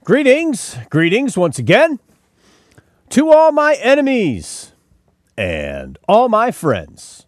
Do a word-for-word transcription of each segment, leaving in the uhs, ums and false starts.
Greetings, greetings once again to all my enemies and all my friends.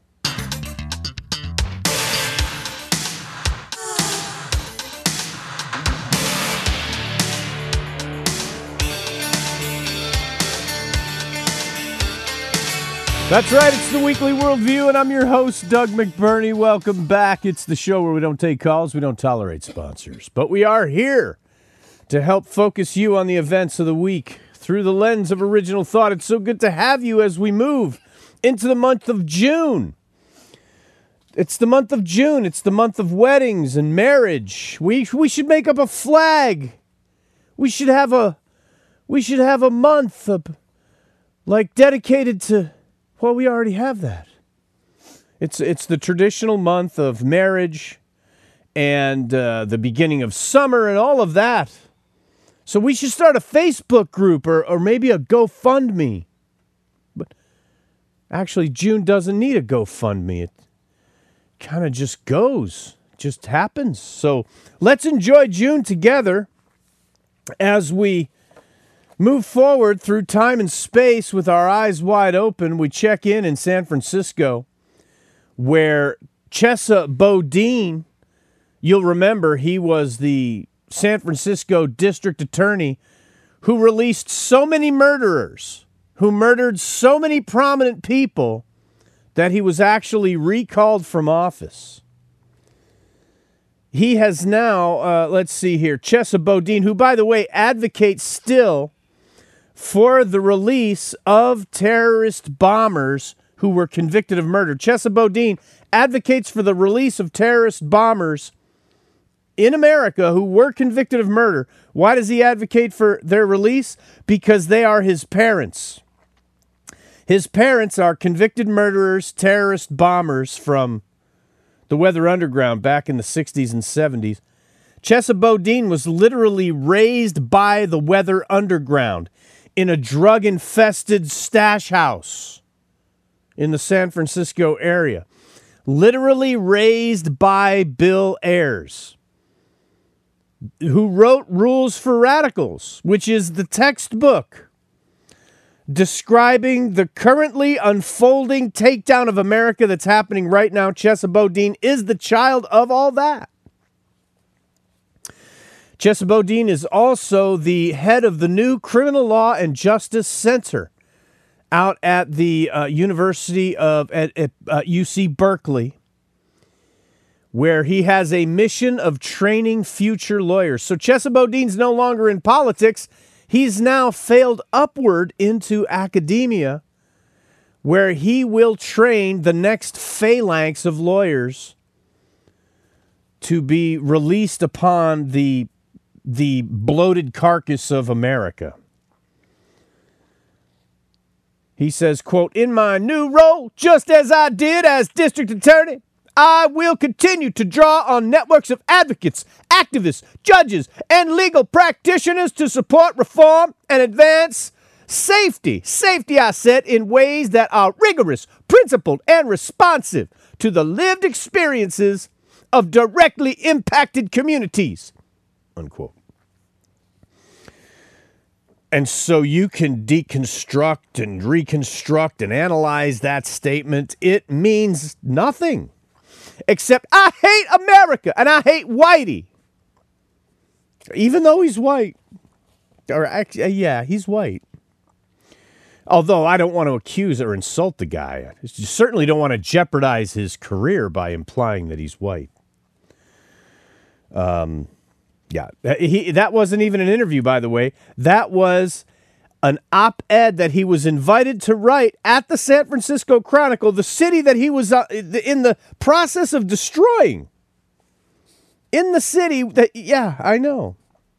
That's right, it's the Weekly Worldview, and I'm your host, Doug McBurney. Welcome back. It's the show where we don't take calls, we don't tolerate sponsors, but we are here to help focus you on the events of the week through the lens of original thought. It's so good to have you as we move into the month of June. It's the month of June. It's the month of weddings and marriage. We we should make up a flag. We should have a we should have a month of, like dedicated to. Well, we already have that. It's it's the traditional month of marriage and uh, the beginning of summer and all of that. So we should start a Facebook group or, or maybe a GoFundMe. But actually, June doesn't need a GoFundMe. It kind of just goes, just happens. So let's enjoy June together as we move forward through time and space with our eyes wide open. We check in in San Francisco, where Chesa Boudin, you'll remember he was the San Francisco district attorney who released so many murderers, who murdered so many prominent people that he was actually recalled from office. He has now, uh, let's see here, Chesa Boudin, who, by the way, advocates still for the release of terrorist bombers who were convicted of murder. Chesa Boudin advocates for the release of terrorist bombers in America who were convicted of murder. Why does he advocate for their release? Because they are his parents. His parents are convicted murderers, terrorist bombers from the Weather Underground back in the sixties and seventies. Chesa Boudin was literally raised by the Weather Underground in a drug-infested stash house in the San Francisco area. Literally raised by Bill Ayers, who wrote Rules for Radicals, which is the textbook describing the currently unfolding takedown of America that's happening right now. Chesa Boudin is the child of all that. Chesa Boudin is also the head of the new Criminal Law and Justice Center out at the uh, University of at, at uh, U C Berkeley, where he has a mission of training future lawyers. So Chesa Boudin's no longer in politics. He's now failed upward into academia, where he will train the next phalanx of lawyers to be released upon the, the bloated carcass of America. He says, quote, "In my new role, just as I did as district attorney, I will continue to draw on networks of advocates, activists, judges, and legal practitioners to support reform and advance safety. Safety, I said, in ways that are rigorous, principled, and responsive to the lived experiences of directly impacted communities." Unquote. And so you can deconstruct and reconstruct and analyze that statement. It means nothing. Except I hate America and I hate Whitey. Even though he's white. Or actually, yeah, he's white. Although I don't want to accuse or insult the guy. I certainly don't want to jeopardize his career by implying that he's white. Um, yeah, he, that wasn't even an interview, by the way. That was an op-ed that he was invited to write at the San Francisco Chronicle, the city that he was uh, in the process of destroying. In the city that, yeah, I know.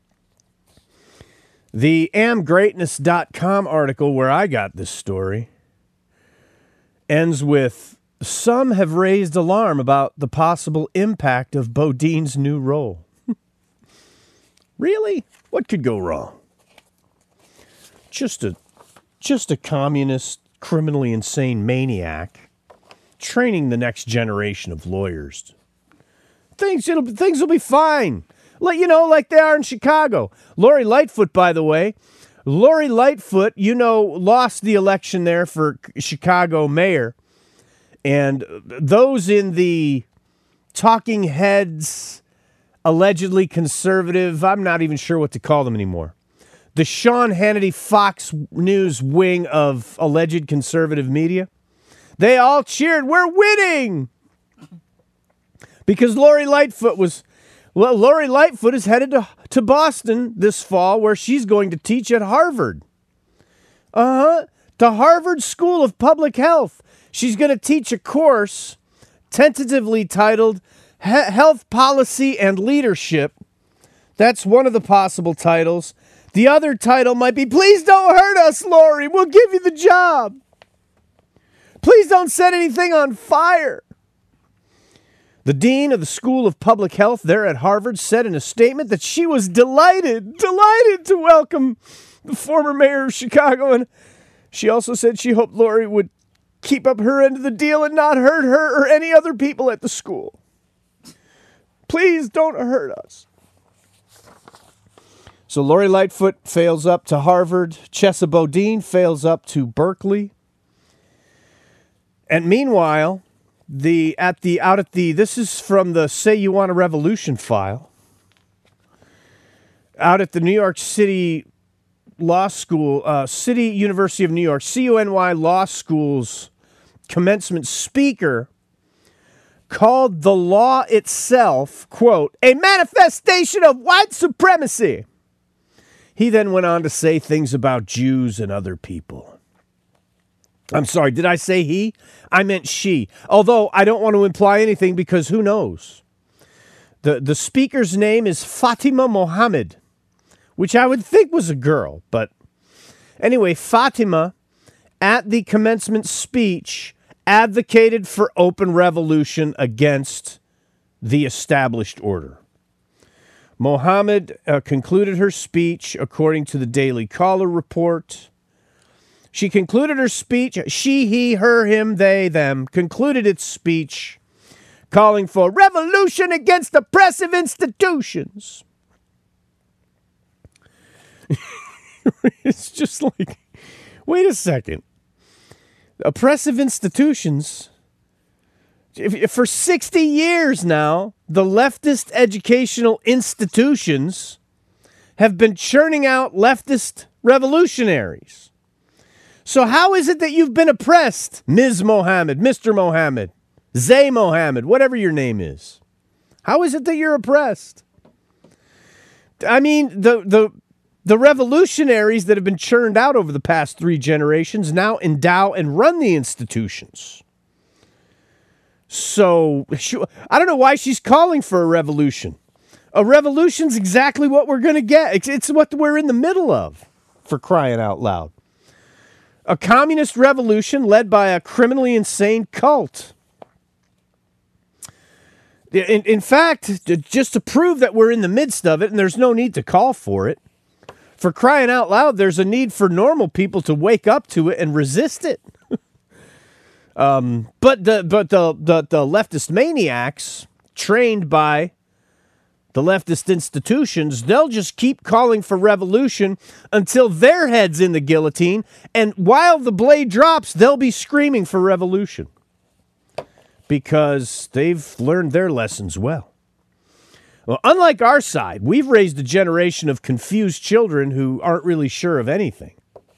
The am greatness dot com article where I got this story ends with, "Some have raised alarm about the possible impact of Boudin's new role." Really? What could go wrong? Just a, just a communist, criminally insane maniac training the next generation of lawyers. Things, it'll, things will be fine. Like, you know, like they are in Chicago. Lori Lightfoot, by the way, Lori Lightfoot, you know, lost the election there for Chicago mayor. And those in the talking heads, allegedly conservative, I'm not even sure what to call them anymore. The Sean Hannity Fox News wing of alleged conservative media, they all cheered, we're winning! Because Lori Lightfoot was, well, Lori Lightfoot is headed to, to Boston this fall where she's going to teach at Harvard. Uh-huh. The Harvard School of Public Health. She's going to teach a course tentatively titled Health Policy and Leadership. That's one of the possible titles. The other title might be, Please Don't Hurt Us, Lori. We'll give you the job. Please don't set anything on fire. The dean of the School of Public Health there at Harvard said in a statement that she was delighted, delighted to welcome the former mayor of Chicago. And she also said she hoped Lori would keep up her end of the deal and not hurt her or any other people at the school. Please don't hurt us. So Lori Lightfoot fails up to Harvard. Chesa Boudin fails up to Berkeley. And meanwhile, the at the out at the this is from the Say You Want a Revolution file. Out at the New York City Law School, uh, City University of New York, C U N Y Law School's commencement speaker called the law itself, quote, a manifestation of white supremacy. He then went on to say things about Jews and other people. I'm sorry, did I say he? I meant she. Although I don't want to imply anything because who knows? The, the speaker's name is Fatima Mohammed, which I would think was a girl. But anyway, Fatima, at the commencement speech, advocated for open revolution against the established order. Mohammed uh, concluded her speech according to the Daily Caller report. She concluded her speech, she, he, her, him, they, them, concluded its speech calling for revolution against oppressive institutions. It's just like, wait a second. Oppressive institutions. If, if for sixty years now, the leftist educational institutions have been churning out leftist revolutionaries. So how is it that you've been oppressed, Miz Mohammed, Mister Mohammed, Zay Mohammed, whatever your name is? How is it that you're oppressed? I mean, the the the revolutionaries that have been churned out over the past three generations now endow and run the institutions. So, I don't know why she's calling for a revolution. A revolution's exactly what we're going to get. It's, it's what we're in the middle of, for crying out loud. A communist revolution led by a criminally insane cult. In, in fact, just to prove that we're in the midst of it, and there's no need to call for it, for crying out loud, there's a need for normal people to wake up to it and resist it. Um, but the but the, the the leftist maniacs trained by the leftist institutions, they'll just keep calling for revolution until their head's in the guillotine, and while the blade drops, they'll be screaming for revolution because they've learned their lessons well. Well, unlike our side, we've raised a generation of confused children who aren't really sure of anything.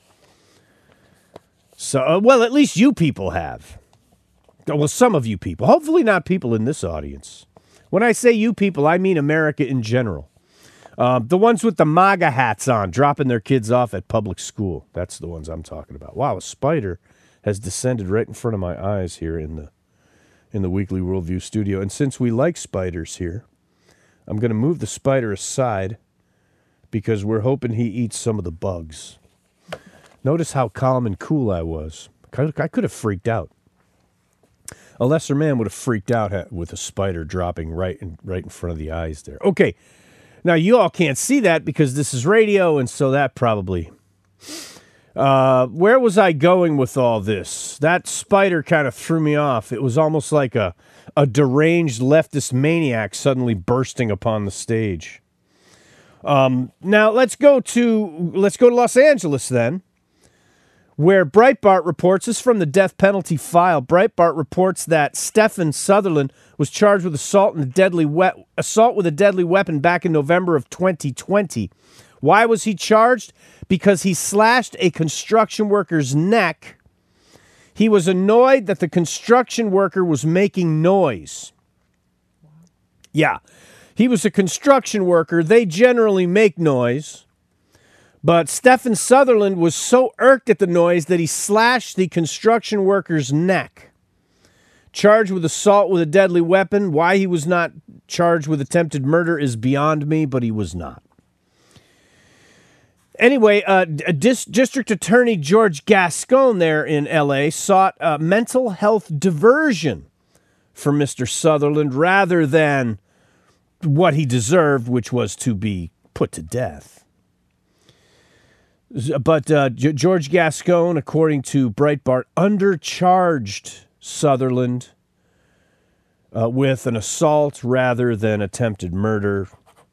So, uh, well, at least you people have. Well, some of you people. Hopefully not people in this audience. When I say you people, I mean America in general. Uh, the ones with the MAGA hats on, dropping their kids off at public school. That's the ones I'm talking about. Wow, a spider has descended right in front of my eyes here in the in the Weekly Worldview studio. And since we like spiders here, I'm going to move the spider aside because we're hoping he eats some of the bugs. Notice how calm and cool I was. I could have freaked out. A lesser man would have freaked out with a spider dropping right in, right in front of the eyes there. Okay, now you all can't see that because this is radio, and so that probably... Uh, where was I going with all this? That spider kind of threw me off. It was almost like a, a deranged leftist maniac suddenly bursting upon the stage. Um, now let's go to let's go to Los Angeles then, where Breitbart reports, this is from the death penalty file. Breitbart reports that Stephen Sutherland was charged with assault and a deadly we- assault with a deadly weapon back in November of twenty twenty. Why was he charged? Because he slashed a construction worker's neck. He was annoyed that the construction worker was making noise. Yeah, he was a construction worker. They generally make noise. But Stephen Sutherland was so irked at the noise that he slashed the construction worker's neck. Charged with assault with a deadly weapon. Why he was not charged with attempted murder is beyond me, but he was not. Anyway, uh, Dis- District Attorney George Gascon there in L A sought uh, mental health diversion for Mister Sutherland rather than what he deserved, which was to be put to death. But uh, G- George Gascon, according to Breitbart, undercharged Sutherland uh, with an assault rather than attempted murder.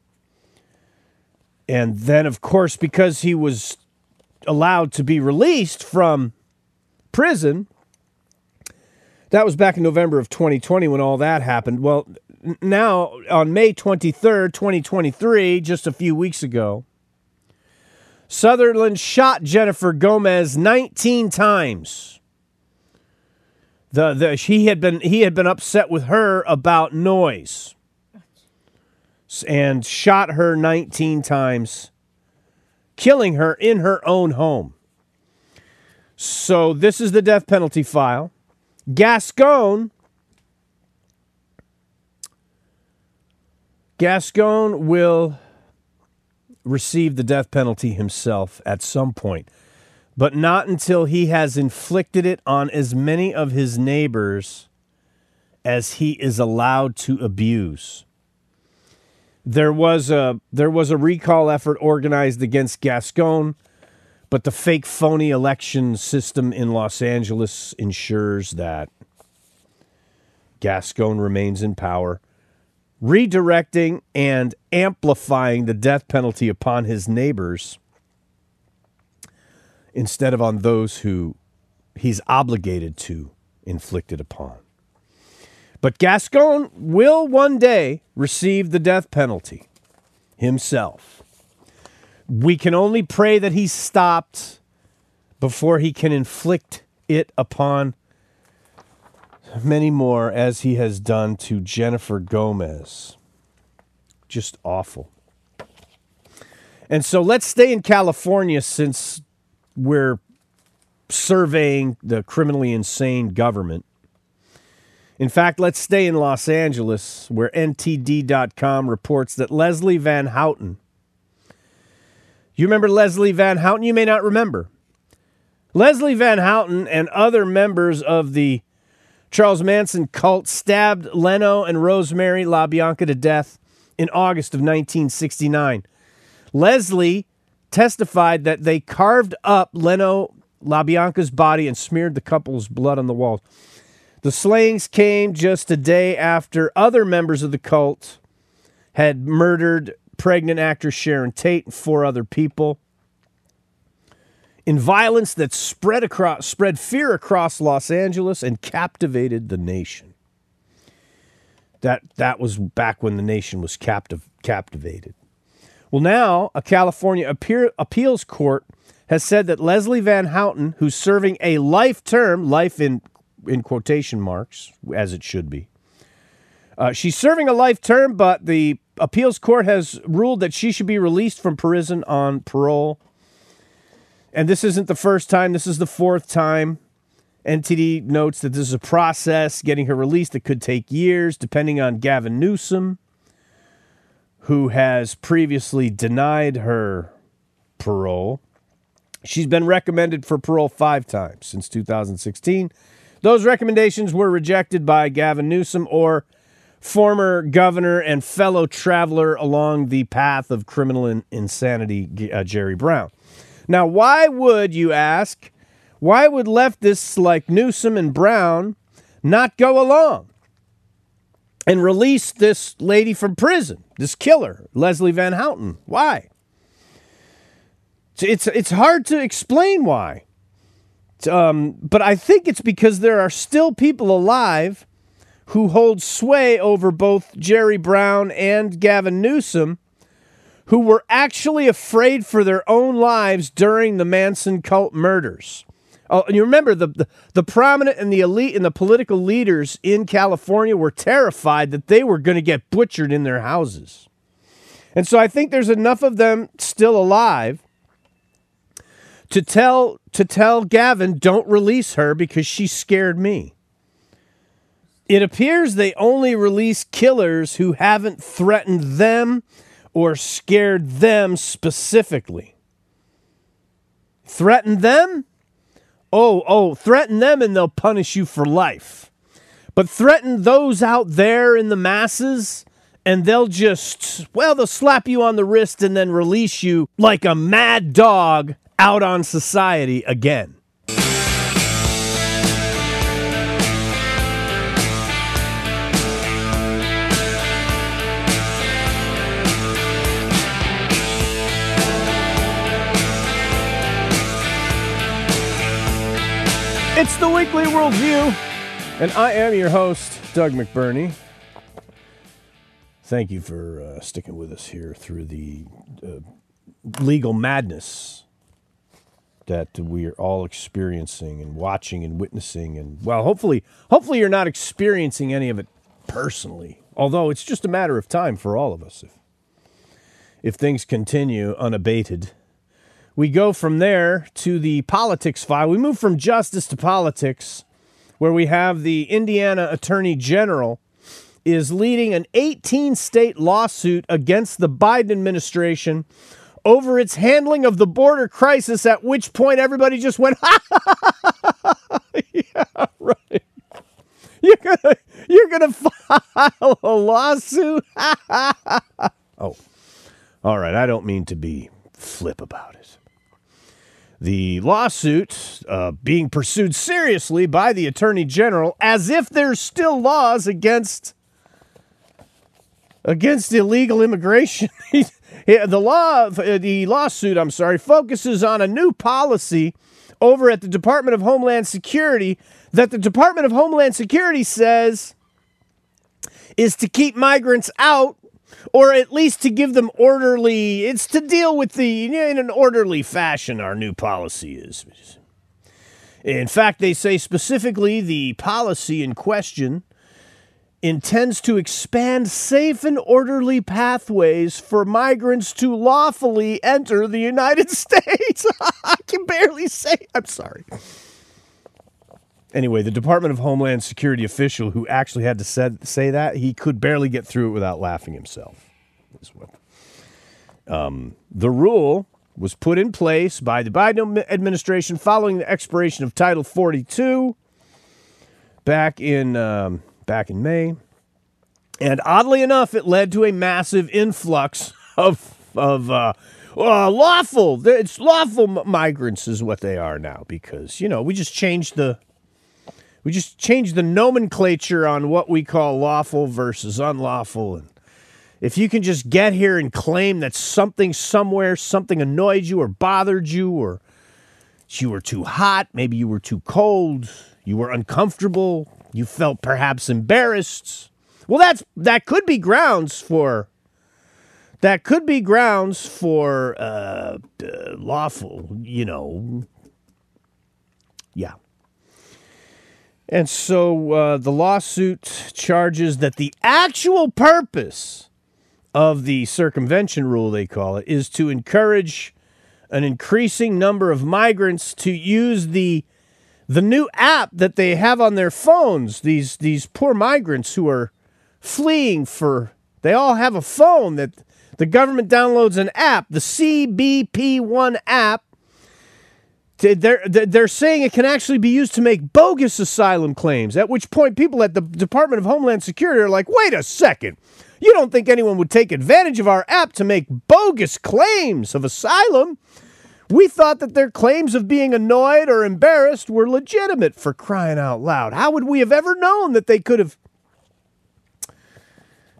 And then, of course, because he was allowed to be released from prison, that was back in November of twenty twenty when all that happened. Well, now on May twenty-third, twenty twenty-three, just a few weeks ago, Sutherland shot Jennifer Gomez nineteen times. The, the he had been he had been upset with her about noise and shot her nineteen times, killing her in her own home. So this is the death penalty file. Gascon Gascon will receive the death penalty himself at some point, but not until he has inflicted it on as many of his neighbors as he is allowed to abuse. There was a there was a recall effort organized against Gascon, but the fake phony election system in Los Angeles ensures that Gascon remains in power, redirecting and amplifying the death penalty upon his neighbors instead of on those who he's obligated to inflict it upon. But Gascon will one day receive the death penalty himself. We can only pray that he's stopped before he can inflict it upon many more, as he has done to Jennifer Gomez. Just awful. And so let's stay in California since we're surveying the criminally insane government. In fact, let's stay in Los Angeles, where N T D dot com reports that Leslie Van Houten. You remember Leslie Van Houten? You may not remember. Leslie Van Houten and other members of the Charles Manson cult stabbed Leno and Rosemary LaBianca to death in August of nineteen sixty-nine. Leslie testified that they carved up Leno LaBianca's body and smeared the couple's blood on the walls. The slayings came just a day after other members of the cult had murdered pregnant actress Sharon Tate and four other people in violence that spread across, spread fear across Los Angeles and captivated the nation. That that was back when the nation was captive, captivated. Well, now a California appeal, appeals court has said that Leslie Van Houten, who's serving a life term, life in in quotation marks, as it should be, uh, she's serving a life term, but the appeals court has ruled that she should be released from prison on parole. And this isn't the first time. This is the fourth time. N T D notes that this is a process, getting her released. It could take years, depending on Gavin Newsom, who has previously denied her parole. She's been recommended for parole five times since two thousand sixteen. Those recommendations were rejected by Gavin Newsom, or former governor and fellow traveler along the path of criminal in- insanity, uh, Jerry Brown. Now, why would, you ask, why would leftists like Newsom and Brown not go along? and release this lady from prison, this killer, Leslie Van Houten. Why? It's it's hard to explain why. Um, but I think it's because there are still people alive who hold sway over both Jerry Brown and Gavin Newsom who were actually afraid for their own lives during the Manson cult murders. Oh, and you remember the, the, the prominent and the elite and the political leaders in California were terrified that they were going to get butchered in their houses. And so I think there's enough of them still alive to tell to tell Gavin, don't release her because she scared me. It appears they only release killers who haven't threatened them or scared them specifically. Threaten them? Oh, oh, threaten them and they'll punish you for life. But threaten those out there in the masses and they'll just, well, they'll slap you on the wrist and then release you like a mad dog out on society again. It's the Weekly Worldview, and I am your host, Doug McBurney. Thank you for uh, sticking with us here through the uh, legal madness that we are all experiencing and watching and witnessing. And, well, hopefully, hopefully you're not experiencing any of it personally, although it's just a matter of time for all of us if, if things continue unabated. We go from there to the politics file. We move from justice to politics, where we have the Indiana Attorney General is leading an eighteen-state lawsuit against the Biden administration over its handling of the border crisis, at which point everybody just went, ha, ha, ha, ha, ha. Yeah, right. You're gonna, you're gonna file a lawsuit? Oh, all right. I don't mean to be flip about it. The lawsuit uh, being pursued seriously by the Attorney General as if there's still laws against against illegal immigration. the law, the lawsuit, I'm sorry, focuses on a new policy over at the Department of Homeland Security that the Department of Homeland Security says is to keep migrants out, or at least to give them orderly, it's to deal with the, in an orderly fashion, our new policy is. In fact, they say specifically the policy in question intends to expand safe and orderly pathways for migrants to lawfully enter the United States. I can barely say, I'm sorry. Anyway, the Department of Homeland Security official who actually had to said, say that, he could barely get through it without laughing himself. Um, the rule was put in place by the Biden administration following the expiration of Title forty-two back in um, back in May, and oddly enough, it led to a massive influx of of uh, uh, lawful. It's lawful migrants is what they are now, because you know we just changed the. We just changed the nomenclature on what we call lawful versus unlawful. And if you can just get here and claim that something somewhere, something annoyed you or bothered you, or you were too hot, maybe you were too cold, you were uncomfortable, you felt perhaps embarrassed. Well, that's that could be grounds for that could be grounds for uh, uh, lawful, you know. Yeah. And so uh, the lawsuit charges that the actual purpose of the circumvention rule, they call it, is to encourage an increasing number of migrants to use the the new app that they have on their phones. These these poor migrants who are fleeing for, they all have a phone that the government downloads an app, the C B P one app. They're, they're saying it can actually be used to make bogus asylum claims, at which point people at the Department of Homeland Security are like, wait a second, you don't think anyone would take advantage of our app to make bogus claims of asylum? We thought that their claims of being annoyed or embarrassed were legitimate, for crying out loud. How would we have ever known that they could have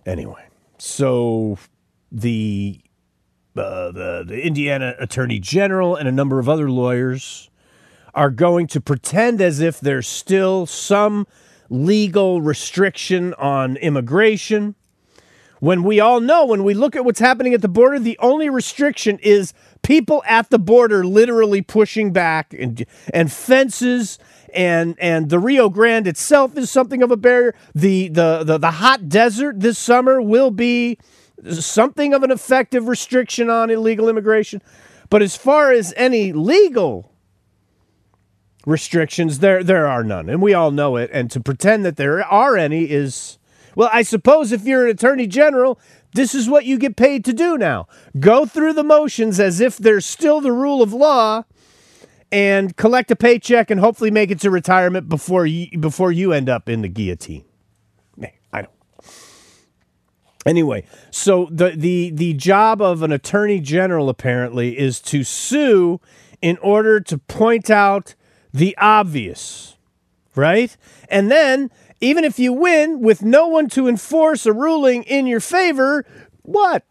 Anyway, so the, uh, the the Indiana Attorney General and a number of other lawyers are going to pretend as if there's still some legal restriction on immigration, when we all know, when we look at what's happening at the border, the only restriction is people at the border literally pushing back, and and fences, and and the Rio Grande itself is something of a barrier. The the the, the hot desert this summer will be something of an effective restriction on illegal immigration. But as far as any legal restrictions, there there are none, and we all know it. And to pretend that there are any is, well, I suppose if you're an attorney general, this is what you get paid to do now. Go through the motions as if there's still the rule of law and collect a paycheck and hopefully make it to retirement before you, before you end up in the guillotine. I don't. Anyway, so the, the, the job of an attorney general apparently is to sue in order to point out the obvious, right? And then, even if you win with no one to enforce a ruling in your favor, what?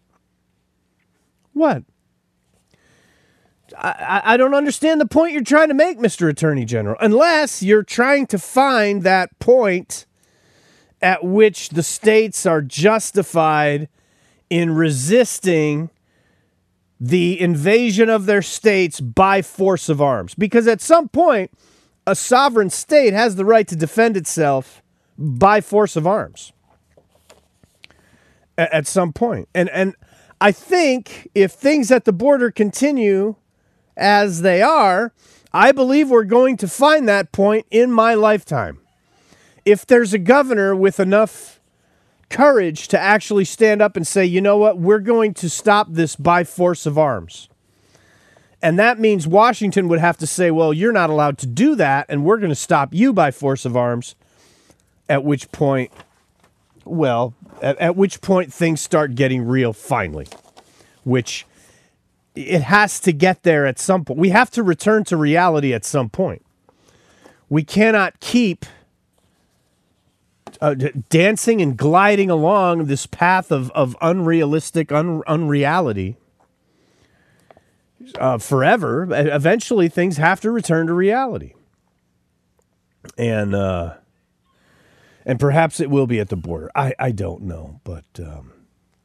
What? I, I don't understand the point you're trying to make, Mister Attorney General, unless you're trying to find that point at which the states are justified in resisting the invasion of their states by force of arms. Because at some point, a sovereign state has the right to defend itself by force of arms. At, at some point. And, and I think if things at the border continue as they are, I believe we're going to find that point in my lifetime. If there's a governor with enough courage to actually stand up and say, you know what, we're going to stop this by force of arms. And that means Washington would have to say, well, you're not allowed to do that, and we're going to stop you by force of arms, at which point, well, at, at which point things start getting real finally, which it has to get there at some point. We have to return to reality at some point. We cannot keep Uh, d- dancing and gliding along this path of, of unrealistic un- unreality uh, forever. Eventually, things have to return to reality. And uh, and perhaps it will be at the border. I, I don't know. But um,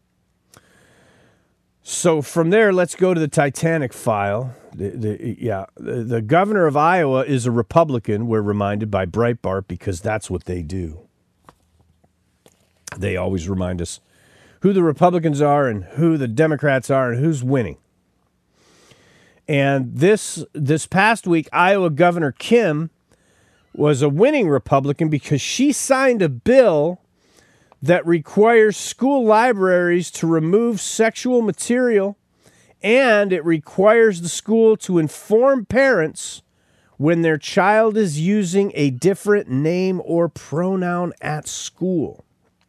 so from there, let's go to the Titanic file. The, the, yeah, the, the governor of Iowa is a Republican, we're reminded by Breitbart, because that's what they do. They always remind us who the Republicans are and who the Democrats are and who's winning. And this this past week, Iowa Governor Kim was a winning Republican because she signed a bill that requires school libraries to remove sexual material, and it requires the school to inform parents when their child is using a different name or pronoun at school.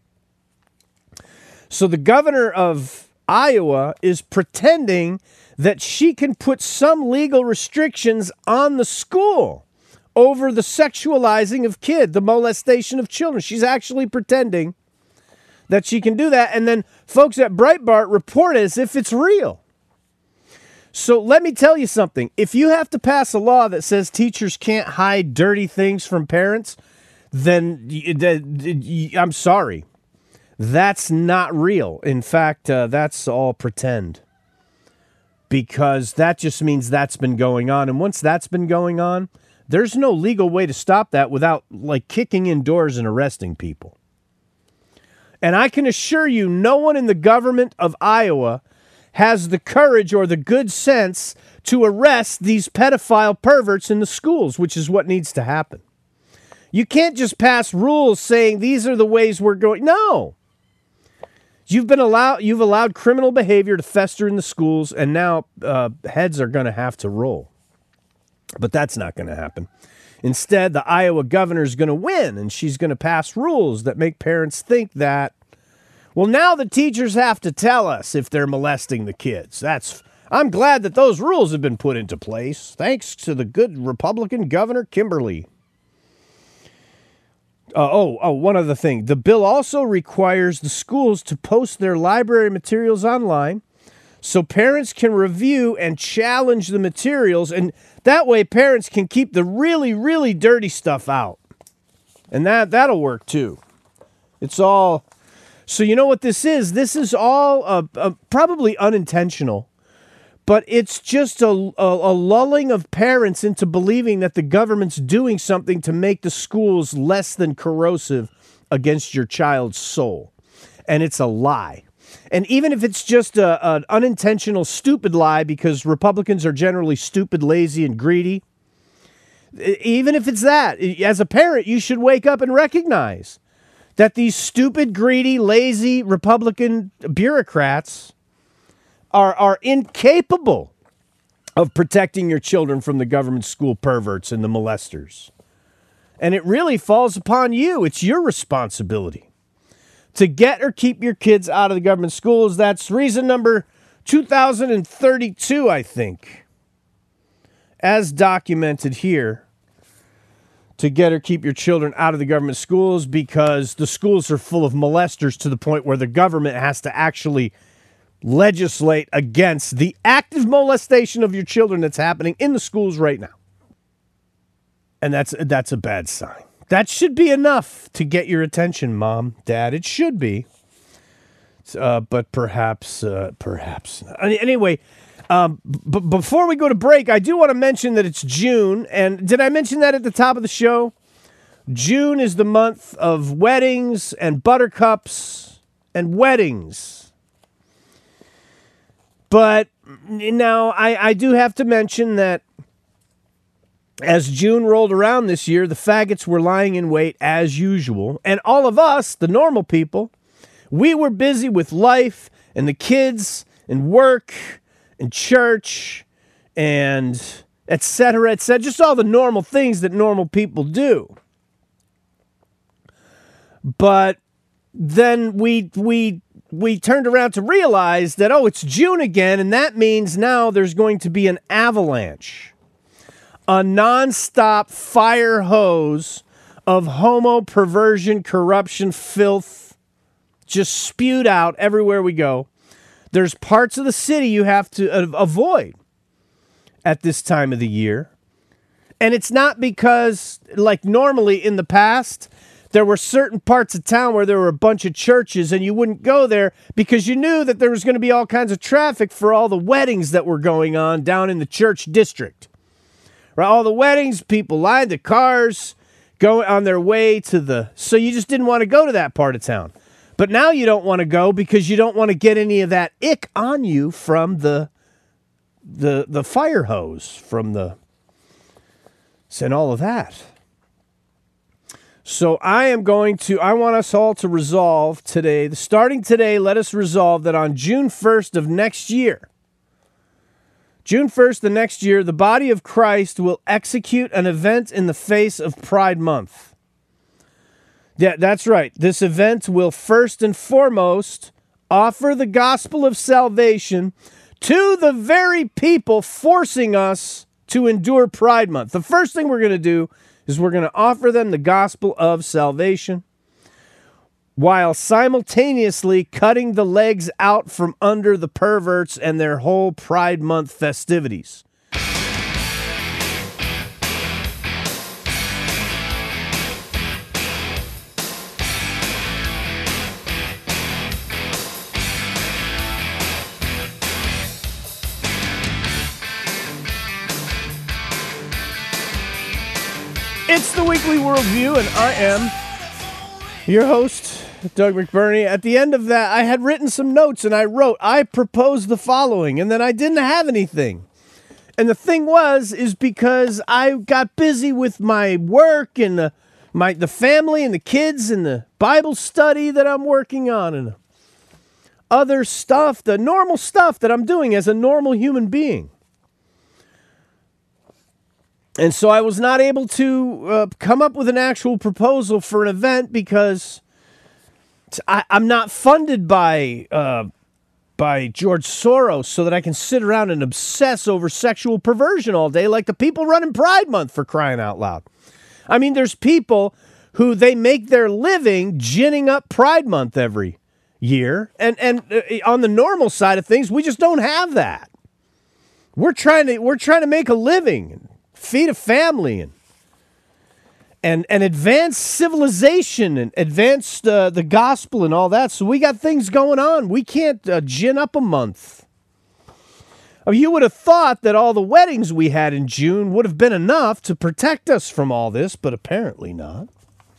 So the governor of Iowa is pretending that she can put some legal restrictions on the school over the sexualizing of kids, the molestation of children. She's actually pretending that she can do that. And then folks at Breitbart report it as if it's real. So let me tell you something. If you have to pass a law that says teachers can't hide dirty things from parents, then I'm sorry. That's not real. In fact, uh, that's all pretend. Because that just means that's been going on. And once that's been going on, there's no legal way to stop that without, like, kicking in doors and arresting people. And I can assure you, no one in the government of Iowa has the courage or the good sense to arrest these pedophile perverts in the schools, which is what needs to happen. You can't just pass rules saying these are the ways we're going. No. You've been allowed. You've allowed criminal behavior to fester in the schools, and now uh, heads are going to have to roll. But that's not going to happen. Instead, the Iowa governor is going to win, and she's going to pass rules that make parents think that, well, now the teachers have to tell us if they're molesting the kids. That's. I'm glad that those rules have been put into place, thanks to the good Republican Governor Kimberly. Uh, oh, oh, one other thing. The bill also requires the schools to post their library materials online so parents can review and challenge the materials, and that way parents can keep the really, really dirty stuff out. And that, that'll work too. It's all... So you know what this is? This is all uh, uh, probably unintentional, but it's just a, a, a lulling of parents into believing that the government's doing something to make the schools less than corrosive against your child's soul. And it's a lie. And even if it's just a, an unintentional, stupid lie, because Republicans are generally stupid, lazy, and greedy, even if it's that, as a parent, you should wake up and recognize that these stupid, greedy, lazy Republican bureaucrats are, are incapable of protecting your children from the government school perverts and the molesters. And it really falls upon you. It's your responsibility to get or keep your kids out of the government schools. That's reason number two thousand thirty-two, I think, as documented here, to get or keep your children out of the government schools, because the schools are full of molesters to the point where the government has to actually legislate against the active molestation of your children that's happening in the schools right now. And that's that's a bad sign. That should be enough to get your attention, Mom, Dad. It should be. Uh, but perhaps, uh, perhaps not. Anyway, um, b- before we go to break, I do want to mention that it's June. And did I mention that at the top of the show? June is the month of weddings and buttercups and weddings. But now I, I do have to mention that as June rolled around this year, the faggots were lying in wait as usual. And all of us, the normal people, we were busy with life and the kids and work and church and et cetera, et cetera. Just all the normal things that normal people do. But then we we we turned around to realize that, oh, it's June again, and that means now there's going to be an avalanche. A nonstop fire hose of homo, perversion, corruption, filth, just spewed out everywhere we go. There's parts of the city you have to avoid at this time of the year. And it's not because, like normally in the past, there were certain parts of town where there were a bunch of churches and you wouldn't go there because you knew that there was going to be all kinds of traffic for all the weddings that were going on down in the church district. Right, all the weddings, people lined the cars, going on their way to the... So you just didn't want to go to that part of town. But now you don't want to go because you don't want to get any of that ick on you from the the the fire hose, from the... and all of that. So I am going to... I want us all to resolve today, starting today, let us resolve that on June first of next year, June first the next year, the body of Christ will execute an event in the face of Pride Month. Yeah, that's right. This event will first and foremost offer the gospel of salvation to the very people forcing us to endure Pride Month. The first thing we're going to do is we're going to offer them the gospel of salvation while simultaneously cutting the legs out from under the perverts and their whole Pride Month festivities. It's the Weekly Worldview, and I am your host, Doug McBurney. At the end of that, I had written some notes, and I wrote, I propose the following, and then I didn't have anything. And the thing was, is because I got busy with my work and the, my the family and the kids and the Bible study that I'm working on and other stuff, the normal stuff that I'm doing as a normal human being. And so I was not able to uh, come up with an actual proposal for an event because I, I'm not funded by uh, by George Soros so that I can sit around and obsess over sexual perversion all day like the people running Pride Month, for crying out loud. I mean, there's people who they make their living ginning up Pride Month every year. And and uh, on the normal side of things, we just don't have that. We're trying to we're trying to make a living, and feed a family, and and and advance civilization, and advance uh, the gospel and all that. So we got things going on. We can't uh, gin up a month. I mean, you would have thought that all the weddings we had in June would have been enough to protect us from all this, but apparently not.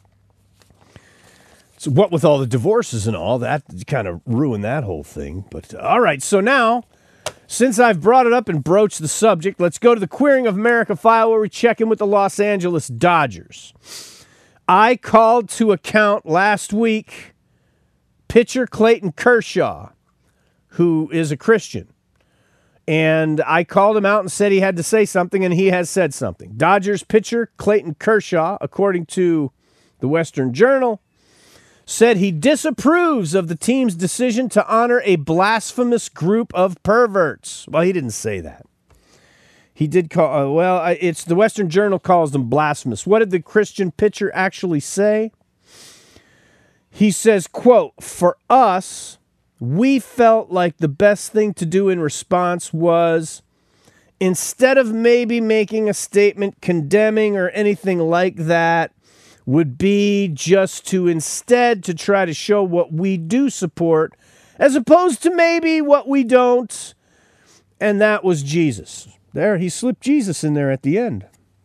So what with all the divorces and all, that kind of ruined that whole thing. But uh, all right, so now, since I've brought it up and broached the subject, let's go to the Queering of America file where we check in with the Los Angeles Dodgers. I called to account last week pitcher Clayton Kershaw, who is a Christian. And I called him out and said he had to say something, and he has said something. Dodgers pitcher Clayton Kershaw, according to the Western Journal, said he disapproves of the team's decision to honor a blasphemous group of perverts. Well, he didn't say that. He did call, uh, well, it's the Western Journal calls them blasphemous. What did the Christian pitcher actually say? He says, quote, "For us, we felt like the best thing to do in response was, instead of maybe making a statement condemning or anything like that, would be just to instead to try to show what we do support as opposed to maybe what we don't." And that was Jesus. There, he slipped Jesus in there at the end.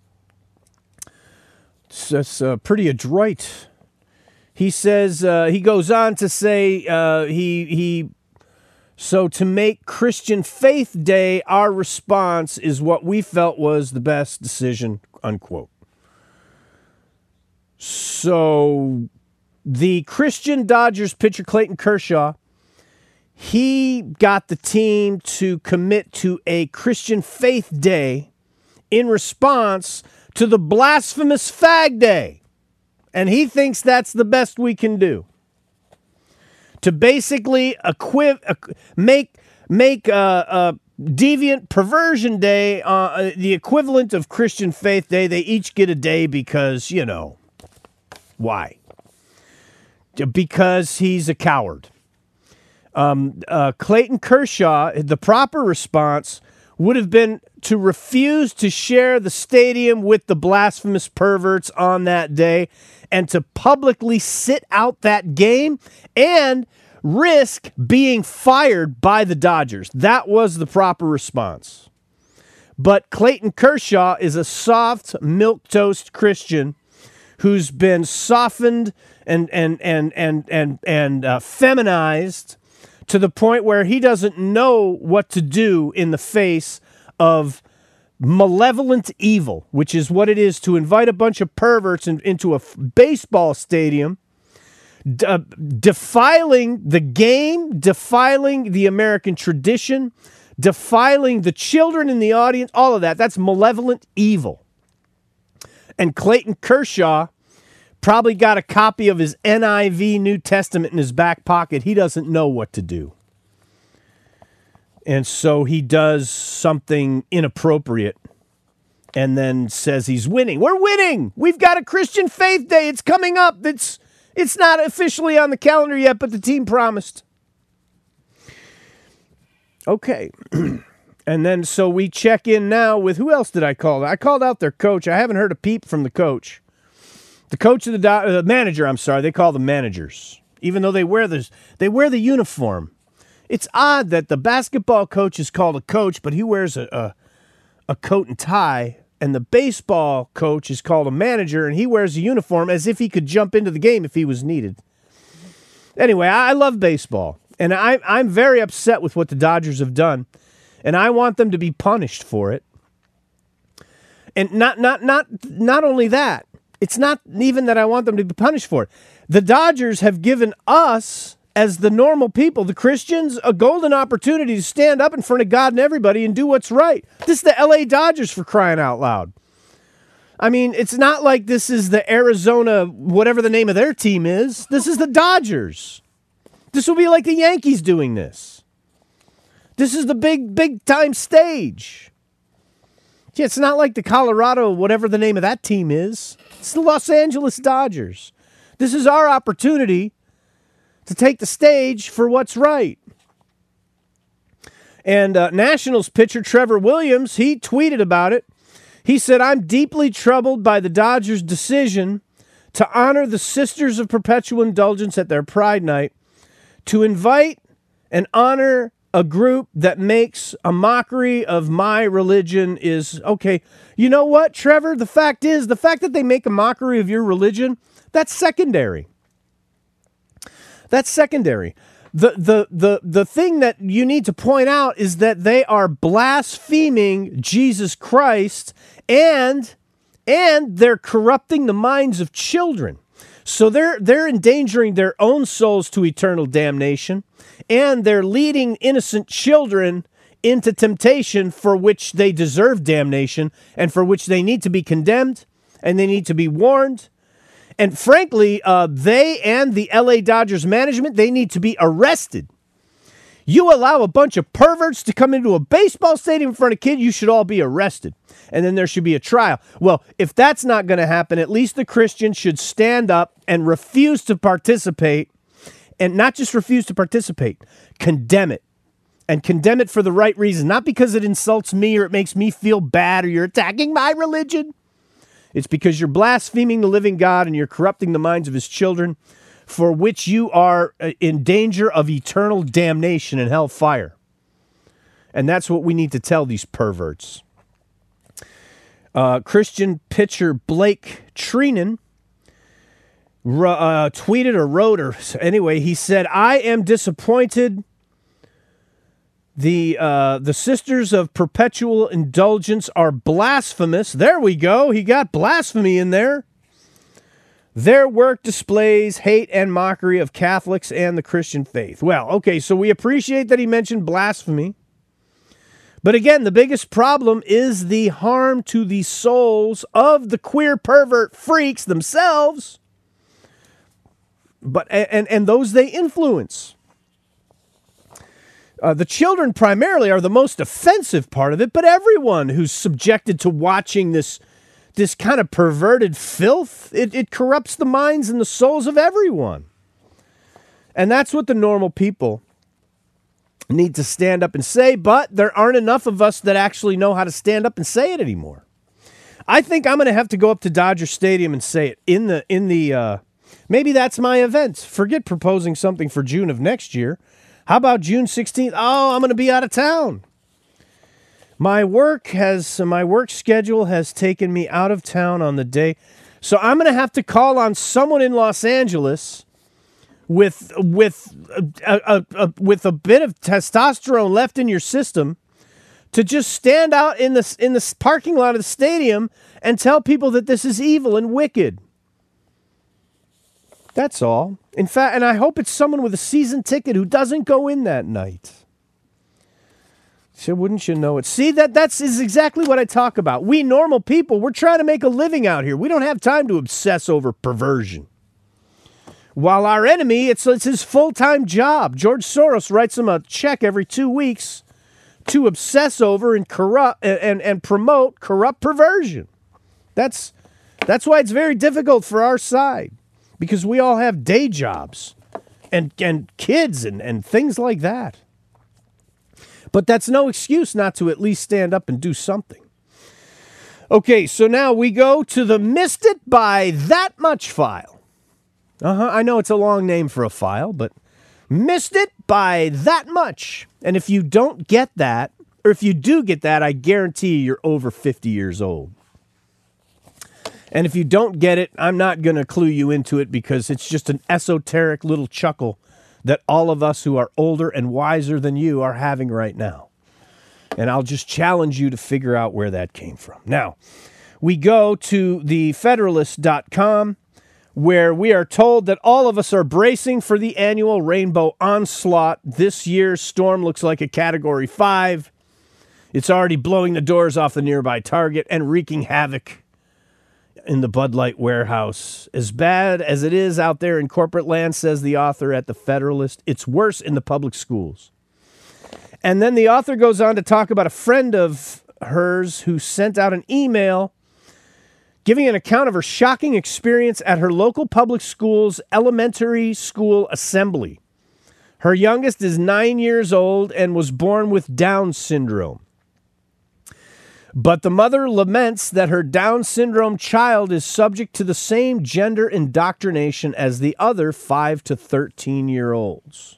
So that's uh, pretty adroit. He says, uh, he goes on to say, uh, he, he, so to make Christian Faith Day our response is what we felt was the best decision, unquote. So the Christian Dodgers pitcher Clayton Kershaw, he got the team to commit to a Christian Faith Day in response to the blasphemous Fag Day. And he thinks that's the best we can do. To basically equi- make make uh, uh, Deviant Perversion Day uh, the equivalent of Christian Faith Day. They each get a day because, you know, why? Because he's a coward. Um, uh, Clayton Kershaw, the proper response would have been to refuse to share the stadium with the blasphemous perverts on that day and to publicly sit out that game and risk being fired by the Dodgers. That was the proper response. But Clayton Kershaw is a soft, milquetoast Christian who's been softened and and and and and and uh, feminized to the point where he doesn't know what to do in the face of malevolent evil, which is what it is to invite a bunch of perverts in, into a f- baseball stadium, d- uh, defiling the game, defiling the American tradition, defiling the children in the audience, all of that. That's malevolent evil. And Clayton Kershaw probably got a copy of his N I V New Testament in his back pocket. He doesn't know what to do. And so he does something inappropriate and then says he's winning. We're winning. We've got a Christian Faith Day. It's coming up. It's it's not officially on the calendar yet, but the team promised. Okay. And then so we check in now with, who else did I call? I called out their coach. I haven't heard a peep from the coach. The coach of the, do- the manager, I'm sorry, they call them managers, even though they wear this, they wear the uniform. It's odd that the basketball coach is called a coach, but he wears a, a a coat and tie, and the baseball coach is called a manager, and he wears a uniform as if he could jump into the game if he was needed. Anyway, I, I love baseball, and I, I'm very upset with what the Dodgers have done, and I want them to be punished for it. And not not not not only that, it's not even that I want them to be punished for it. The Dodgers have given us, as the normal people, the Christians, a golden opportunity to stand up in front of God and everybody and do what's right. This is the L A Dodgers, for crying out loud. I mean, it's not like this is the Arizona, whatever the name of their team is. This is the Dodgers. This will be like the Yankees doing this. This is the big, big time stage. Yeah, it's not like the Colorado, whatever the name of that team is. It's the Los Angeles Dodgers. This is our opportunity to take the stage for what's right. And uh, Nationals pitcher Trevor Williams, he tweeted about it. He said, I'm deeply troubled by the Dodgers' decision to honor the Sisters of Perpetual Indulgence at their Pride Night, to invite and honor a group that makes a mockery of my religion is, okay, you know what, Trevor? The fact is, the fact that they make a mockery of your religion, that's secondary. That's secondary. The, the, the, the thing that you need to point out is that they are blaspheming Jesus Christ, and, and they're corrupting the minds of children. So they're they're endangering their own souls to eternal damnation, and they're leading innocent children into temptation for which they deserve damnation and for which they need to be condemned and they need to be warned. And frankly, uh, they and the L A Dodgers management, they need to be arrested. You allow a bunch of perverts to come into a baseball stadium in front of kids, you should all be arrested. And then there should be a trial. Well, if that's not going to happen, at least the Christians should stand up and refuse to participate, and not just refuse to participate, condemn it. And condemn it for the right reason, not because it insults me or it makes me feel bad or you're attacking my religion. It's because you're blaspheming the living God and you're corrupting the minds of his children, for which you are in danger of eternal damnation and hellfire. And that's what we need to tell these perverts. Uh, Christian pitcher Blake Treinen uh, tweeted or wrote, or anyway, he said, I am disappointed. The uh, the Sisters of Perpetual Indulgence are blasphemous. There we go. He got blasphemy in there. Their work displays hate and mockery of Catholics and the Christian faith. Well, okay, so we appreciate that he mentioned blasphemy. But again, the biggest problem is the harm to the souls of the queer pervert freaks themselves, but and, and those they influence. Uh, the children primarily are the most offensive part of it, but everyone who's subjected to watching this this kind of perverted filth, it, it corrupts the minds and the souls of everyone. And that's what the normal people need to stand up and say, but there aren't enough of us that actually know how to stand up and say it anymore. I think I'm going to have to go up to Dodger Stadium and say it in the, in the, uh, maybe that's my event. Forget proposing something for June of next year. How about June sixteenth? Oh, I'm going to be out of town. My work has, my work schedule has taken me out of town on the day. So I'm going to have to call on someone in Los Angeles with with a, a, a, with a bit of testosterone left in your system to just stand out in the in the parking lot of the stadium and tell people that this is evil and wicked. That's all. In fact, and I hope it's someone with a season ticket who doesn't go in that night. So wouldn't you know it? See, that that's is exactly what I talk about. We normal people, we're trying to make a living out here. We don't have time to obsess over perversion. While our enemy, it's, it's his full-time job. George Soros writes him a check every two weeks to obsess over and corrupt and, and promote corrupt perversion. That's that's why it's very difficult for our side, because we all have day jobs and, and kids and, and things like that. But that's no excuse not to at least stand up and do something. Okay, so now we go to the Missed It by That Much file. Uh-huh, I know it's a long name for a file, but Missed It by That Much. And if you don't get that, or if you do get that, I guarantee you're over fifty years old. And if you don't get it, I'm not going to clue you into it, because it's just an esoteric little chuckle that all of us who are older and wiser than you are having right now. And I'll just challenge you to figure out where that came from. Now, we go to the Federalist dot com, where we are told that all of us are bracing for the annual rainbow onslaught. This year's storm looks like a Category five. It's already blowing the doors off the nearby Target and wreaking havoc in the Bud Light warehouse. As bad as it is out there in corporate land, says the author at the Federalist, it's worse in the public schools. And then the author goes on to talk about a friend of hers who sent out an email giving an account of her shocking experience at her local public school's elementary school assembly. Her youngest is nine years old and was born with Down syndrome. But the mother laments that her Down syndrome child is subject to the same gender indoctrination as the other five to thirteen-year-olds.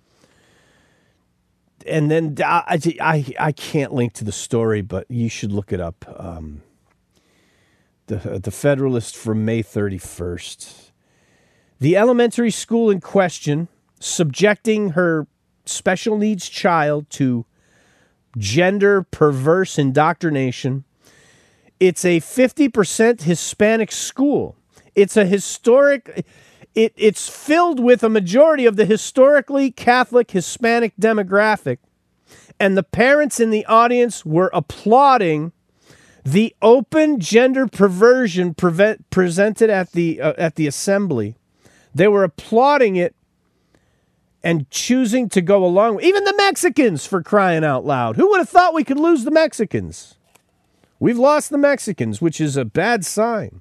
And then I, I, I can't link to the story, but you should look it up. Um, the, the Federalist from May thirty-first. The elementary school in question, subjecting her special needs child to gender perverse indoctrination. It's a fifty percent Hispanic school. It's a historic, it, it's filled with a majority of the historically Catholic Hispanic demographic. And the parents in the audience were applauding the open gender perversion prevent, presented at the uh, at the assembly. They were applauding it and choosing to go along with even the Mexicans, for crying out loud. Who would have thought we could lose the Mexicans? We've lost the Mexicans, which is a bad sign.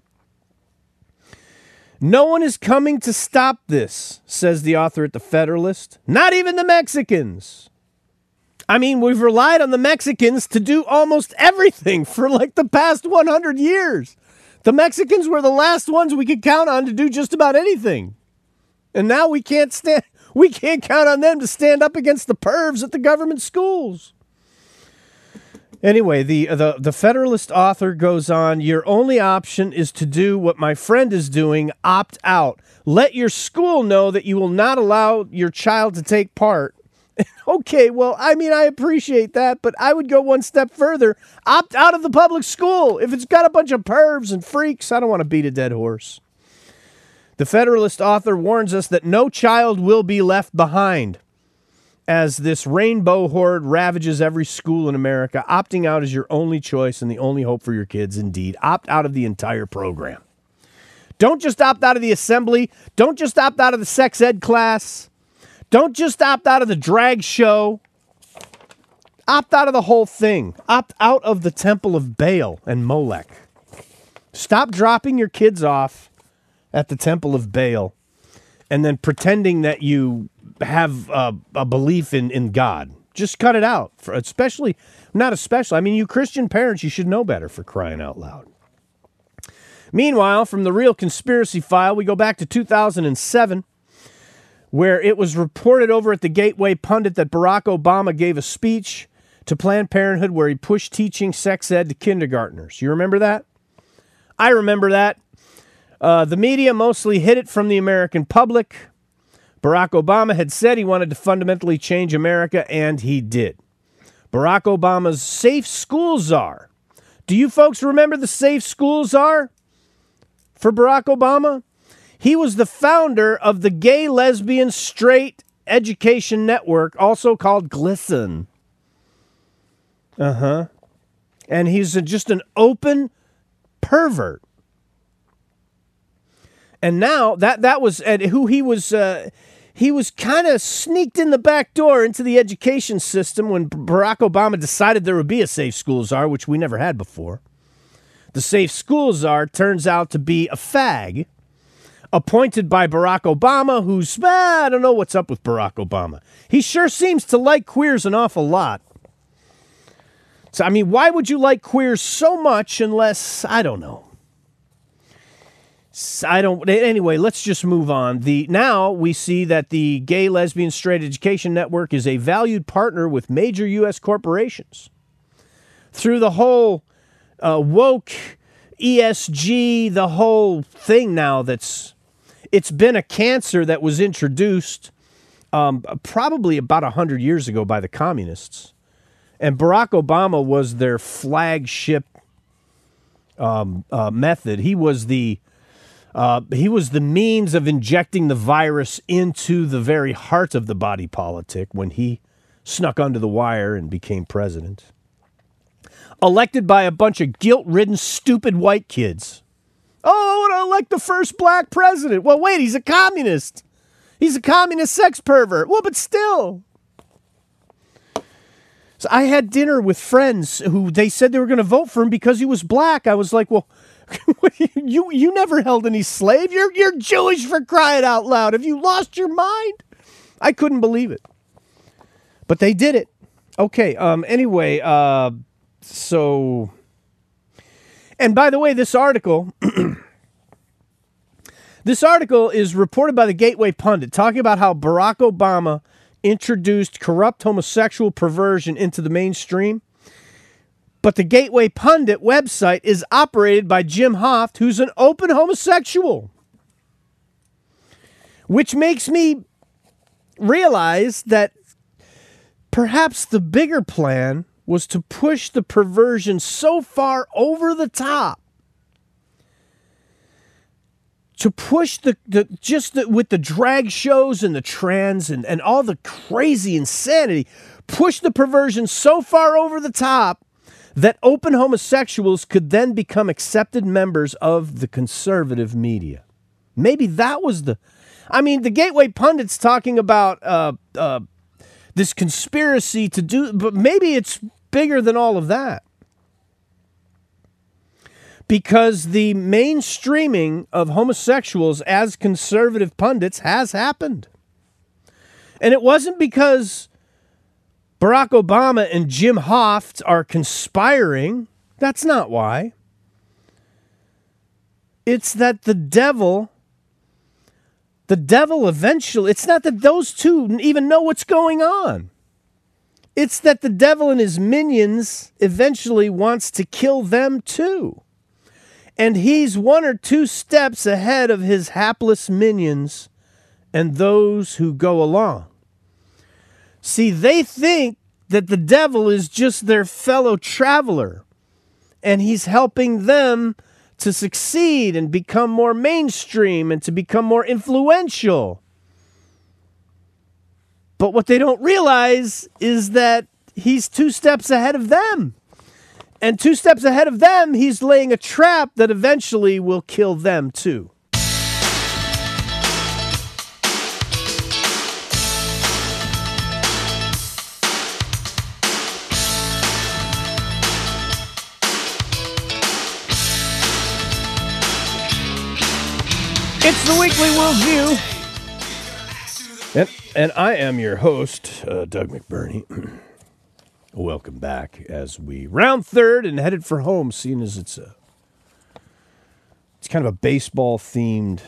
No one is coming to stop this, says the author at the Federalist. Not even the Mexicans. I mean, we've relied on the Mexicans to do almost everything for like the past one hundred years. The Mexicans were the last ones we could count on to do just about anything. And now we can't stand... We can't count on them to stand up against the pervs at the government schools. Anyway, the, the, the Federalist author goes on, your only option is to do what my friend is doing, opt out. Let your school know that you will not allow your child to take part. Okay, well, I mean, I appreciate that, but I would go one step further. Opt out of the public school. If it's got a bunch of pervs and freaks, I don't want to beat a dead horse. The Federalist author warns us that no child will be left behind as this rainbow horde ravages every school in America. Opting out is your only choice and the only hope for your kids. Indeed, opt out of the entire program. Don't just opt out of the assembly. Don't just opt out of the sex ed class. Don't just opt out of the drag show. Opt out of the whole thing. Opt out of the temple of Baal and Molech. Stop dropping your kids off at the temple of Baal and then pretending that you have uh, a belief in, in God. Just cut it out. For especially, not especially, I mean, you Christian parents, you should know better, for crying out loud. Meanwhile, from the Real Conspiracy File, we go back to two thousand seven, where it was reported over at the Gateway Pundit that Barack Obama gave a speech to Planned Parenthood where he pushed teaching sex ed to kindergartners. You remember that? I remember that. Uh, the media mostly hid it from the American public. Barack Obama had said he wanted to fundamentally change America, and he did. Barack Obama's Safe School Czar. Do you folks remember the Safe School Czar for Barack Obama? He was the founder of the Gay, Lesbian, Straight Education Network, also called GLSEN. Uh-huh. And he's a, just an open pervert. And now that that was uh, who he was. Uh, he was kind of sneaked in the back door into the education system when Barack Obama decided there would be a Safe School Czar, which we never had before. The Safe School Czar turns out to be a fag appointed by Barack Obama, who's, ah, I don't know what's up with Barack Obama. He sure seems to like queers an awful lot. So, I mean, why would you like queers so much unless, I don't know. I don't. Anyway, let's just move on. The now we see that the Gay, Lesbian, Straight Education Network is a valued partner with major U S corporations. Through the whole uh, woke E S G, the whole thing now that's it's been a cancer that was introduced um, probably about a hundred years ago by the communists, and Barack Obama was their flagship um, uh, method. He was the Uh, he was the means of injecting the virus into the very heart of the body politic when he snuck under the wire and became president. Elected by a bunch of guilt-ridden, stupid white kids. Oh, I want to elect the first black president. Well, wait, he's a communist. He's a communist sex pervert. Well, but still. So I had dinner with friends who they said they were going to vote for him because he was black. I was like, well, you you never held any slave. You're you're Jewish, for crying out loud. Have you lost your mind? I couldn't believe it. But they did it. Okay, um, anyway, uh, so... And by the way, this article... this article is reported by the Gateway Pundit, talking about how Barack Obama introduced corrupt homosexual perversion into the mainstream. But the Gateway Pundit website is operated by Jim Hoft, who's an open homosexual. Which makes me realize that perhaps the bigger plan was to push the perversion so far over the top. To push the, the just the, with the drag shows and the trans and, and all the crazy insanity, push the perversion so far over the top that open homosexuals could then become accepted members of the conservative media. Maybe that was the... I mean, the Gateway Pundit's talking about uh, uh, this conspiracy to do... But maybe it's bigger than all of that. Because the mainstreaming of homosexuals as conservative pundits has happened. And it wasn't because Barack Obama and Jim Hoft are conspiring. That's not why. It's that the devil, the devil eventually, it's not that those two even know what's going on. It's that the devil and his minions eventually wants to kill them too. And he's one or two steps ahead of his hapless minions and those who go along. See, they think that the devil is just their fellow traveler, and he's helping them to succeed and become more mainstream and to become more influential. But what they don't realize is that he's two steps ahead of them. And two steps ahead of them, he's laying a trap that eventually will kill them too. It's the Weekly Worldview. And, and I am your host, uh, Doug McBurney. Welcome back as we round third and headed for home, seeing as it's a it's kind of a baseball themed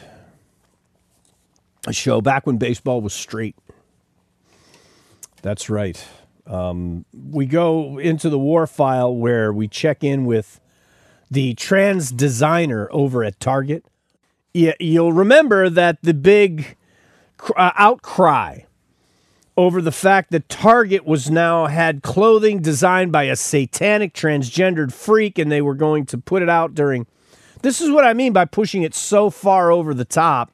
show back when baseball was straight. That's right. Um, we go into the war file where we check in with the trans designer over at Target. Yeah, you'll remember that the big uh, outcry over the fact that Target was now had clothing designed by a satanic transgendered freak, and they were going to put it out during... This is what I mean by pushing it so far over the top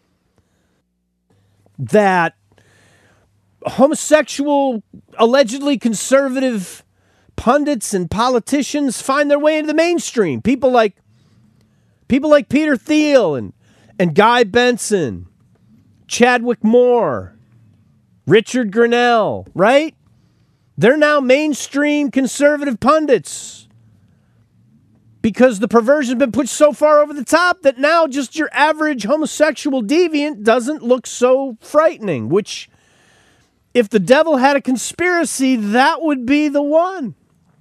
that homosexual, allegedly conservative pundits and politicians find their way into the mainstream. People like people like Peter Thiel and, and Guy Benson, Chadwick Moore, Richard Grinnell, right? They're now mainstream conservative pundits because the perversion's been pushed so far over the top that now just your average homosexual deviant doesn't look so frightening, which, if the devil had a conspiracy, that would be the one.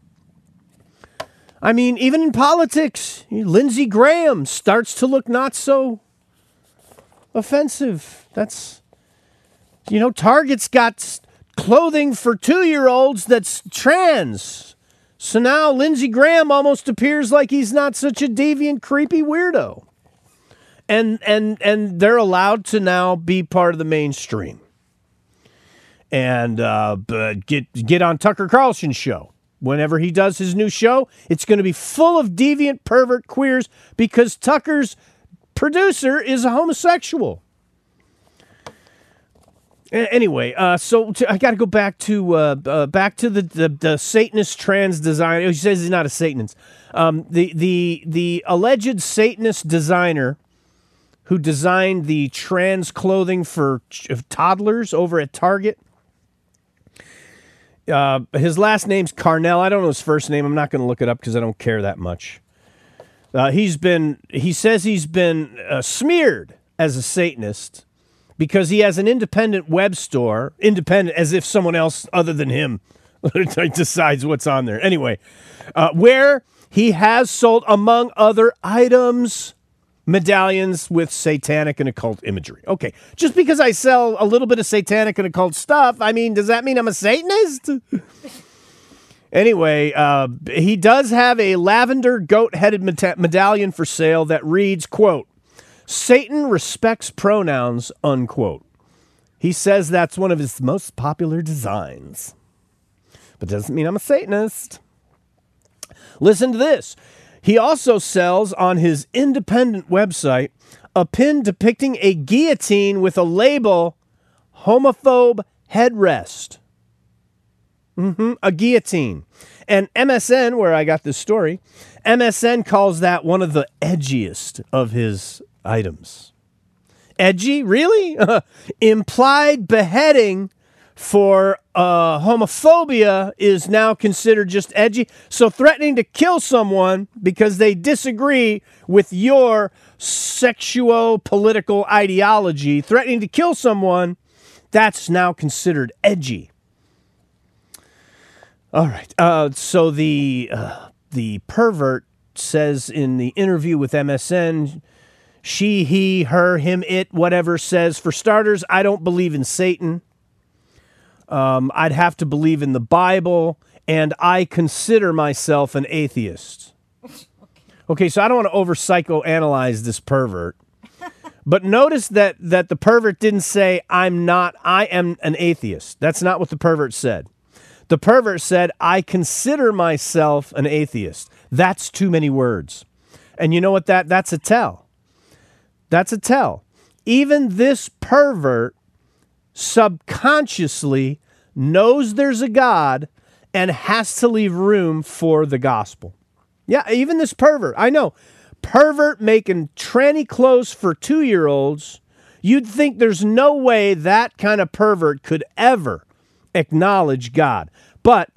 I mean, even in politics, Lindsey Graham starts to look not so offensive. That's... You know, Target's got clothing for two-year-olds that's trans. So now Lindsey Graham almost appears like he's not such a deviant, creepy weirdo. And and and they're allowed to now be part of the mainstream. And uh, get get on Tucker Carlson's show. Whenever he does his new show, it's going to be full of deviant, pervert queers because Tucker's producer is a homosexual. Anyway, uh, so to, I got to go back to uh, uh, back to the, the the Satanist trans designer. He says he's not a Satanist. Um, the the the alleged Satanist designer who designed the trans clothing for ch- toddlers over at Target. Uh, his last name's Carnell. I don't know his first name. I'm not going to look it up because I don't care that much. Uh, he's been, he says he's been uh, smeared as a Satanist because he has an independent web store, independent as if someone else other than him decides what's on there. Anyway, uh, where he has sold, among other items, medallions with satanic and occult imagery. Okay, just because I sell a little bit of satanic and occult stuff, I mean, does that mean I'm a Satanist? Anyway, uh, he does have a lavender goat-headed meta- medallion for sale that reads, quote, Satan respects pronouns, unquote. He says that's one of his most popular designs. But doesn't mean I'm a Satanist. Listen to this. He also sells on his independent website a pin depicting a guillotine with a label, homophobe headrest. Mm-hmm, a guillotine. And M S N, where I got this story, M S N calls that one of the edgiest of his items. Edgy? Really? Implied beheading for uh, homophobia is now considered just edgy. So threatening to kill someone because they disagree with your sexual-political ideology, threatening to kill someone, that's now considered edgy. All right. Uh, so the uh, the pervert says in the interview with M S N, she, he, her, him, it, whatever, says, for starters, I don't believe in Satan. Um, I'd have to believe in the Bible, and I consider myself an atheist. Okay, so I don't want to over psychoanalyze this pervert, but notice that that the pervert didn't say, I'm not, I am an atheist. That's not what the pervert said. The pervert said, I consider myself an atheist. That's too many words. And you know what? That that's a tell. That's a tell. Even this pervert subconsciously knows there's a God and has to leave room for the gospel. Yeah, even this pervert. I know. Pervert making tranny clothes for two-year-olds. You'd think there's no way that kind of pervert could ever acknowledge God. But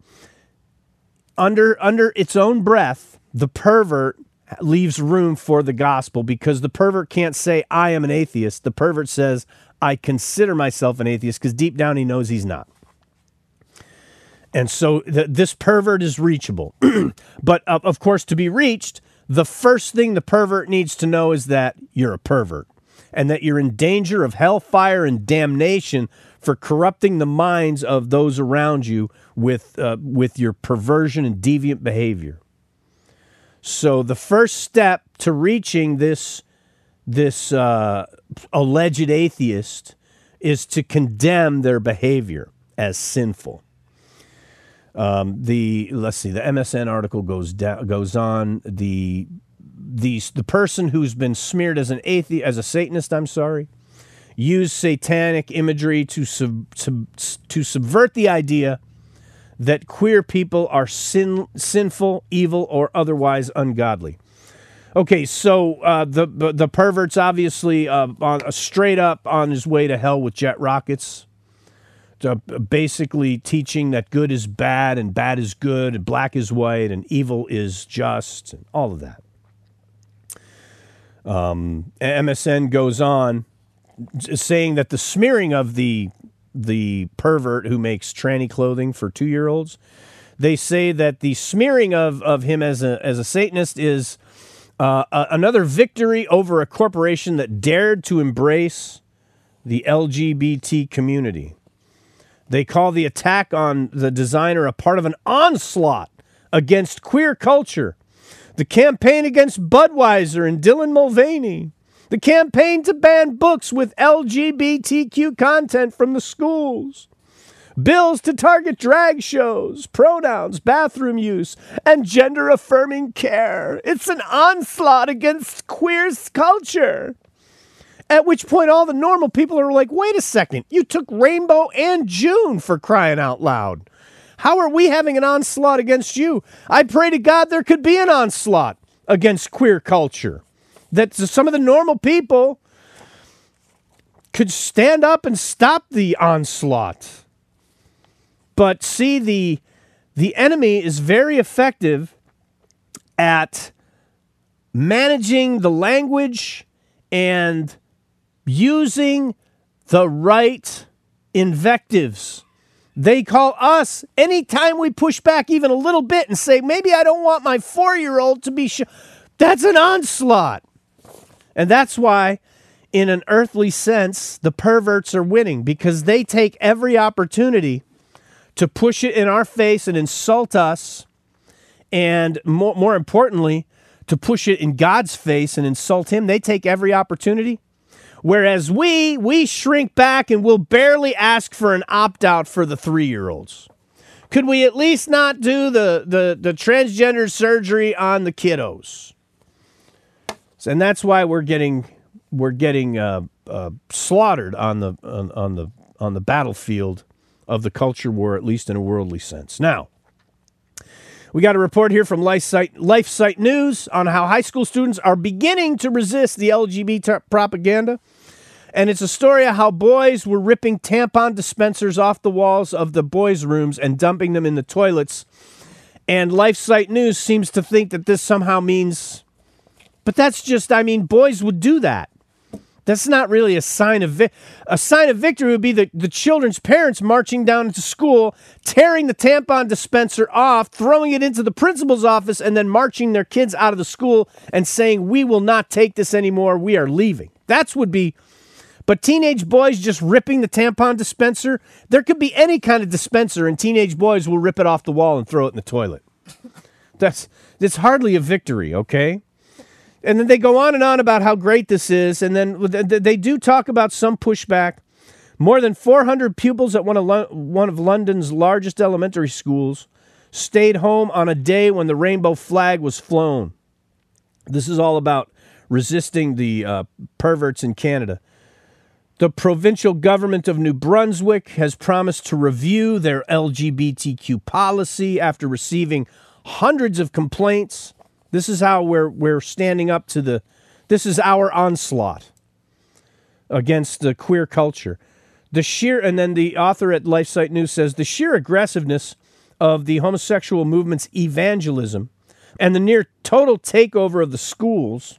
under under its own breath, the pervert leaves room for the gospel because the pervert can't say, I am an atheist. The pervert says, I consider myself an atheist, because deep down he knows he's not. And so th- this pervert is reachable. But uh, of course, to be reached, the first thing the pervert needs to know is that you're a pervert and that you're in danger of hellfire and damnation for corrupting the minds of those around you with uh, with your perversion and deviant behavior. So the first step to reaching this this uh, alleged atheist is to condemn their behavior as sinful. Um, the let's see, the M S N article goes down, goes on. The the the person who's been smeared as an atheist, as a Satanist, I'm sorry, used satanic imagery to sub, sub, to subvert the idea that queer people are sin, sinful, evil, or otherwise ungodly. Okay, so uh, the, the the pervert's obviously uh, on uh, straight up on his way to hell with jet rockets, uh, basically teaching that good is bad and bad is good and black is white and evil is just and all of that. Um, M S N goes on saying that the smearing of the the pervert who makes tranny clothing for two-year-olds, they say that the smearing of, of him as a as a Satanist is uh, a, another victory over a corporation that dared to embrace the L G B T community. They call the attack on the designer a part of an onslaught against queer culture, the campaign against Budweiser and Dylan Mulvaney, the campaign to ban books with L G B T Q content from the schools, bills to target drag shows, pronouns, bathroom use, and gender-affirming care. It's an onslaught against queer culture. At which point all the normal people are like, wait a second, you took Rainbow and June, for crying out loud. How are we having an onslaught against you? I pray to God there could be an onslaught against queer culture. That some of the normal people could stand up and stop the onslaught. But see, the the enemy is very effective at managing the language and using the right invectives. They call us anytime we push back even a little bit and say, maybe I don't want my four-year-old to be sh-. That's an onslaught. And that's why, in an earthly sense, the perverts are winning, because they take every opportunity to push it in our face and insult us, and more, more importantly, to push it in God's face and insult him. They take every opportunity. Whereas we, we shrink back and will barely ask for an opt-out for the three-year-olds. Could we at least not do the, the, the transgender surgery on the kiddos? And that's why we're getting we're getting uh, uh, slaughtered on the on, on the on the battlefield of the culture war, at least in a worldly sense. Now, we got a report here from LifeSite, LifeSite News on how high school students are beginning to resist the L G B T propaganda. And it's a story of how boys were ripping tampon dispensers off the walls of the boys' rooms and dumping them in the toilets. And LifeSite News seems to think that this somehow means, but that's just, I mean, boys would do that. That's not really a sign of vi- a sign of victory would be the, the children's parents marching down into school, tearing the tampon dispenser off, throwing it into the principal's office, and then marching their kids out of the school and saying, we will not take this anymore, we are leaving. That's would be, but teenage boys just ripping the tampon dispenser, there could be any kind of dispenser and teenage boys will rip it off the wall and throw it in the toilet. That's, that's hardly a victory, okay? And then they go on and on about how great this is. And then they do talk about some pushback. More than four hundred pupils at one of, Lo- one of London's largest elementary schools stayed home on a day when the rainbow flag was flown. This is all about resisting the uh, perverts in Canada. The provincial government of New Brunswick has promised to review their L G B T Q policy after receiving hundreds of complaints. This is how we're we're standing up to the, this is our onslaught against the queer culture. The sheer, and then the author at LifeSite News says, the sheer aggressiveness of the homosexual movement's evangelism and the near total takeover of the schools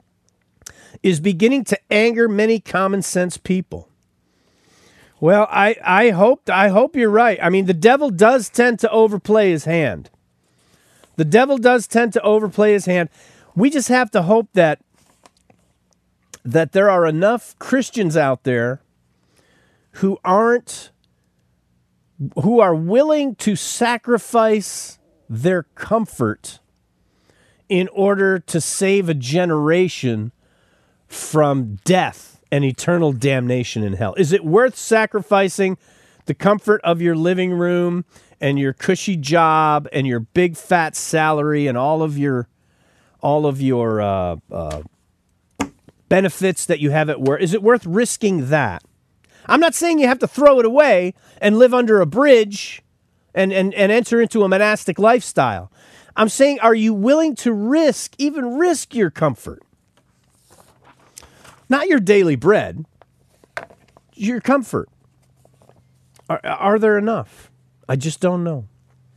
is beginning to anger many common sense people. Well, I, I hope I hope you're right. I mean, the devil does tend to overplay his hand. The devil does tend to overplay his hand. We just have to hope that that there are enough Christians out there who aren't, who are willing to sacrifice their comfort in order to save a generation from death and eternal damnation in hell. Is it worth sacrificing the comfort of your living room and your cushy job and your big fat salary and all of your all of your uh, uh, benefits that you have at work? Is it worth risking that? I'm not saying you have to throw it away and live under a bridge and, and, and enter into a monastic lifestyle. I'm saying, are you willing to risk, even risk your comfort? Not your daily bread, your comfort. Are, are there enough? I just don't know.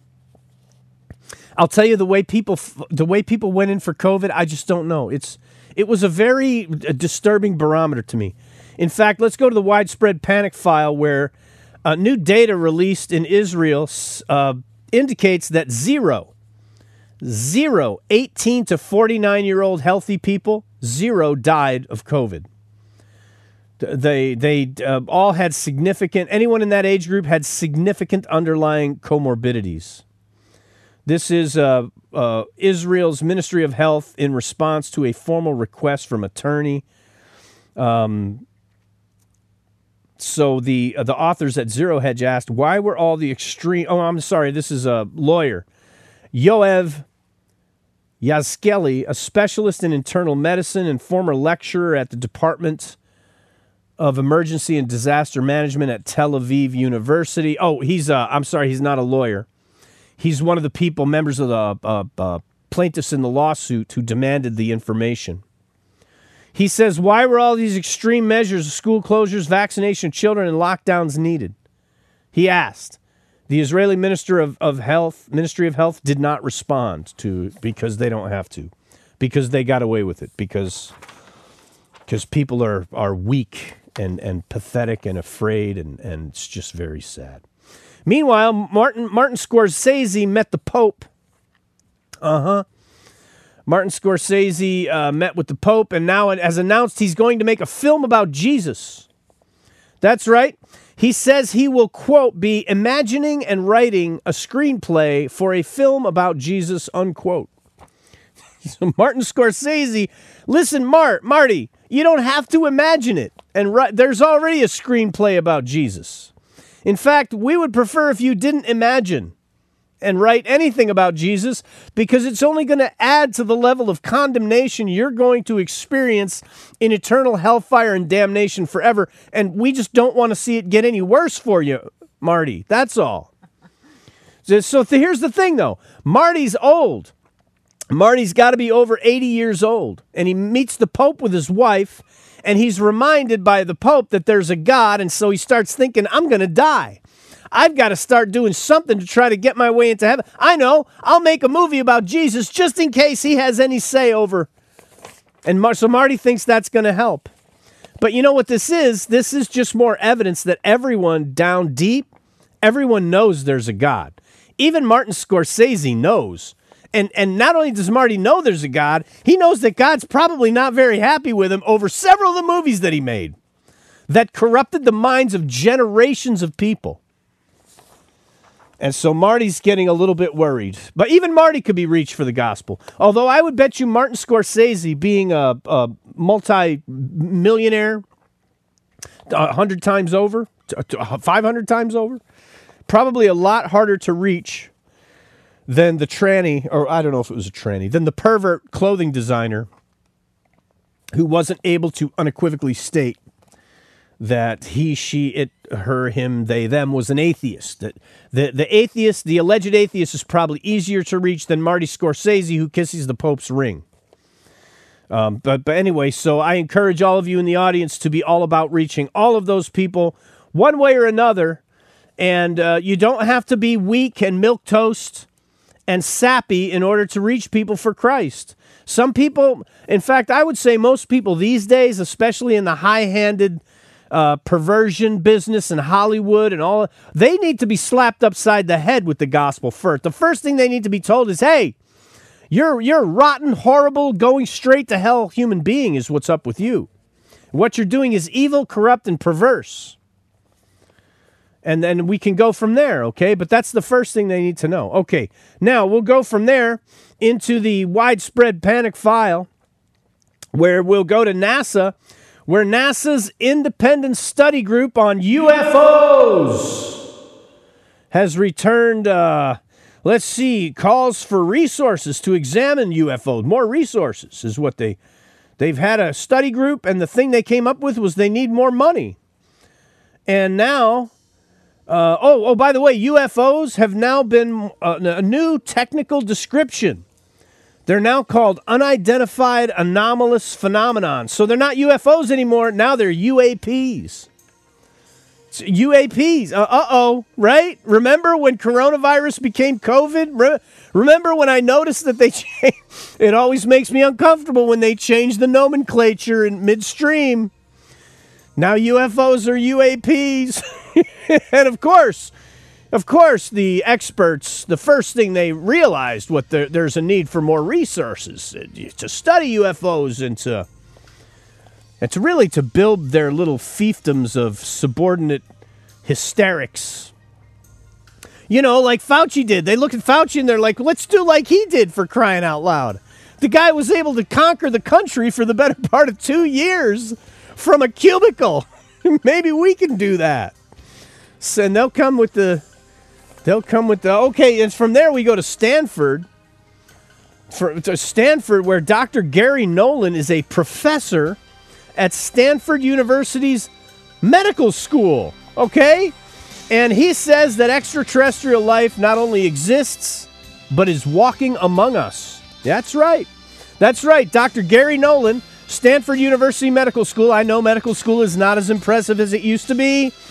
I'll tell you the way people the way people went in for COVID, I just don't know. It's it was a very disturbing barometer to me. In fact, let's go to the widespread panic file where uh, new data released in Israel uh, indicates that zero, zero, eighteen to forty-nine-year-old healthy people, zero died of COVID. They they uh, all had significant, anyone in that age group had significant underlying comorbidities. This is uh, uh, Israel's Ministry of Health in response to a formal request from attorney. Um, so the uh, the authors at Zero Hedge asked, why were all the extreme, oh, I'm sorry, this is a lawyer. Yoav Yazkeli, a specialist in internal medicine and former lecturer at the Department of Emergency and Disaster Management at Tel Aviv University. Oh, he's, uh, I'm sorry, he's not a lawyer. He's one of the people, members of the uh, uh, plaintiffs in the lawsuit who demanded the information. He says, why were all these extreme measures of school closures, vaccination of children, and lockdowns needed? He asked, The Israeli Minister of, of Health, Ministry of Health did not respond to because they don't have to, because they got away with it, because because people are, are weak and, and pathetic and afraid, and, and it's just very sad. Meanwhile, Martin Martin Scorsese met the Pope. Uh-huh. Martin Scorsese uh, met with the Pope and now has announced he's going to make a film about Jesus. That's right. He says he will, quote, be imagining and writing a screenplay for a film about Jesus, unquote. So Martin Scorsese, listen, Mart, Marty, you don't have to imagine it. And ri- there's already a screenplay about Jesus. In fact, we would prefer if you didn't imagine and write anything about Jesus, because it's only going to add to the level of condemnation you're going to experience in eternal hellfire and damnation forever. And we just don't want to see it get any worse for you, Marty. That's all. So, so th- here's the thing, though. Marty's old. Marty's got to be over eighty years old. And he meets the Pope with his wife, and he's reminded by the Pope that there's a God, and so he starts thinking, I'm going to die. I've got to start doing something to try to get my way into heaven. I know, I'll make a movie about Jesus just in case he has any say over. And Mar- so Marty thinks that's going to help. But you know what this is? This is just more evidence that everyone down deep, everyone knows there's a God. Even Martin Scorsese knows. And, and not only does Marty know there's a God, he knows that God's probably not very happy with him over several of the movies that he made that corrupted the minds of generations of people. And so Marty's getting a little bit worried. But even Marty could be reached for the gospel. Although I would bet you Martin Scorsese, being a, a multi-millionaire a hundred times over, five hundred times over, probably a lot harder to reach than the tranny, or I don't know if it was a tranny, than the pervert clothing designer who wasn't able to unequivocally state that he, she, it, her, him, they, them was an atheist. That the, the atheist, the alleged atheist, is probably easier to reach than Marty Scorsese, who kisses the Pope's ring. Um, but, but anyway, so I encourage all of you in the audience to be all about reaching all of those people one way or another. And uh, you don't have to be weak and milquetoast and sappy in order to reach people for Christ. Some people, in fact, I would say most people these days, especially in the high-handed Uh, perversion business in Hollywood and all, they need to be slapped upside the head with the gospel first. The first thing they need to be told is, hey, you're you're rotten, horrible, going straight to hell human being is what's up with you. What you're doing is evil, corrupt, and perverse. And then we can go from there, okay? But that's the first thing they need to know. Okay, now we'll go from there into the widespread panic file, where we'll go to NASA, where NASA's independent study group on U F Os has returned, uh, let's see, calls for resources to examine U F Os. More resources is what they, they've had a study group, and the thing they came up with was they need more money. And now, uh, oh, oh, by the way, U F Os have now been uh, a new technical description. They're now called unidentified anomalous phenomenon. So they're not U F Os anymore. Now they're U A Ps. It's U A Ps. Uh, uh-oh, right? Remember when coronavirus became COVID? Re- remember when I noticed that they changed? It always makes me uncomfortable when they change the nomenclature in midstream. Now U F Os are U A Ps. And of course... Of course, the experts, the first thing they realized, what the, there's a need for more resources to study U F Os and to, and to really to build their little fiefdoms of subordinate hysterics. You know, like Fauci did. They look at Fauci and they're like, let's do like he did, for crying out loud. The guy was able to conquer the country for the better part of two years from a cubicle. Maybe we can do that. So, and they'll come with the... They'll come with the, okay, and from there we go to Stanford. For, to Stanford, where Doctor Gary Nolan is a professor at Stanford University's medical school, okay? And he says that extraterrestrial life not only exists, but is walking among us. That's right. That's right. Doctor Gary Nolan, Stanford University Medical School. I know medical school is not as impressive as it used to be.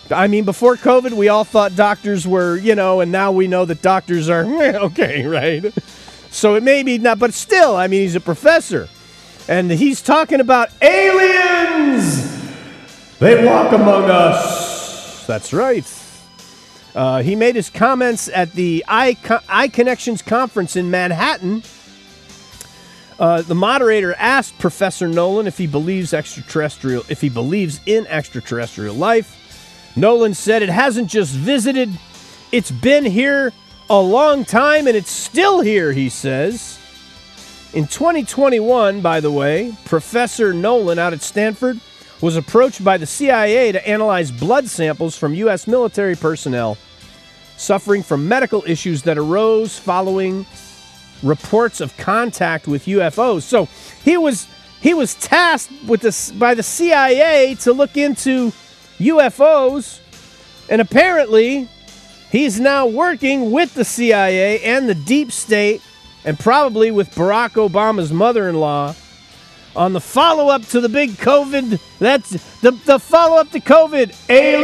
I mean, before COVID, we all thought doctors were, you know, and now we know that doctors are, okay, right? So it may be not, but still, I mean, he's a professor. And he's talking about aliens. They walk among us. That's right. Uh, he made his comments at the iConnections conference in Manhattan. Uh, the moderator asked Professor Nolan if he believes extraterrestrial, if he believes in extraterrestrial life. Nolan said it hasn't just visited, it's been here a long time and it's still here, he says. In twenty twenty-one, by the way, Professor Nolan out at Stanford was approached by the C I A to analyze blood samples from U S military personnel suffering from medical issues that arose following reports of contact with U F Os. So he was he was tasked with this by the C I A to look into U F Os, and apparently he's now working with the C I A and the deep state, and probably with Barack Obama's mother-in-law, on the follow-up to the big COVID. That's the, the follow-up to COVID.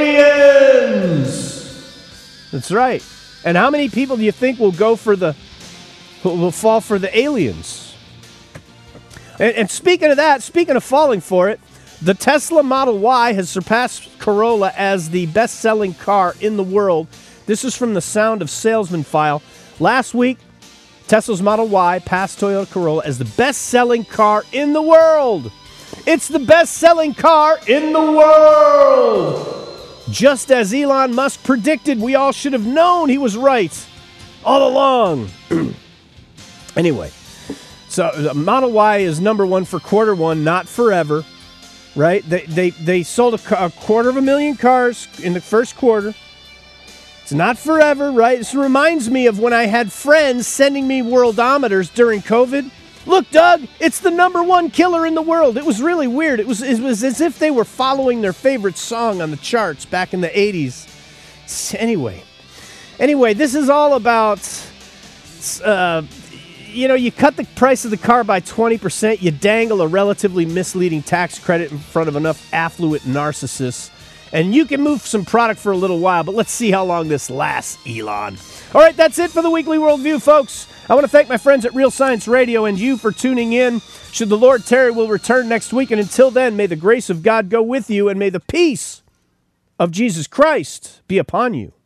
Aliens. That's right. And how many people do you think will go for the will fall for the aliens? And, and speaking of that, speaking of falling for it, the Tesla Model Y has surpassed Corolla as the best-selling car in the world. This is from the Sound of Salesman file. Last week, Tesla's Model Y passed Toyota Corolla as the best-selling car in the world. It's the best-selling car in the world. Just as Elon Musk predicted, we all should have known he was right all along. Anyway, so the Model Y is number one for quarter one, not forever. Right? They they they sold a, a quarter of a million cars in the first quarter. It's not forever, right? This reminds me of when I had friends sending me worldometers during COVID. Look, Doug, it's the number one killer in the world. It was really weird. It was it was as if they were following their favorite song on the charts back in the eighties. Anyway, anyway, this is all about. Uh, You know, you cut the price of the car by twenty percent, you dangle a relatively misleading tax credit in front of enough affluent narcissists, and you can move some product for a little while, but let's see how long this lasts, Elon. All right, that's it for the Weekly Worldview, folks. I want to thank my friends at Real Science Radio and you for tuning in. Should the Lord tarry, we'll return next week, and until then, may the grace of God go with you, and may the peace of Jesus Christ be upon you.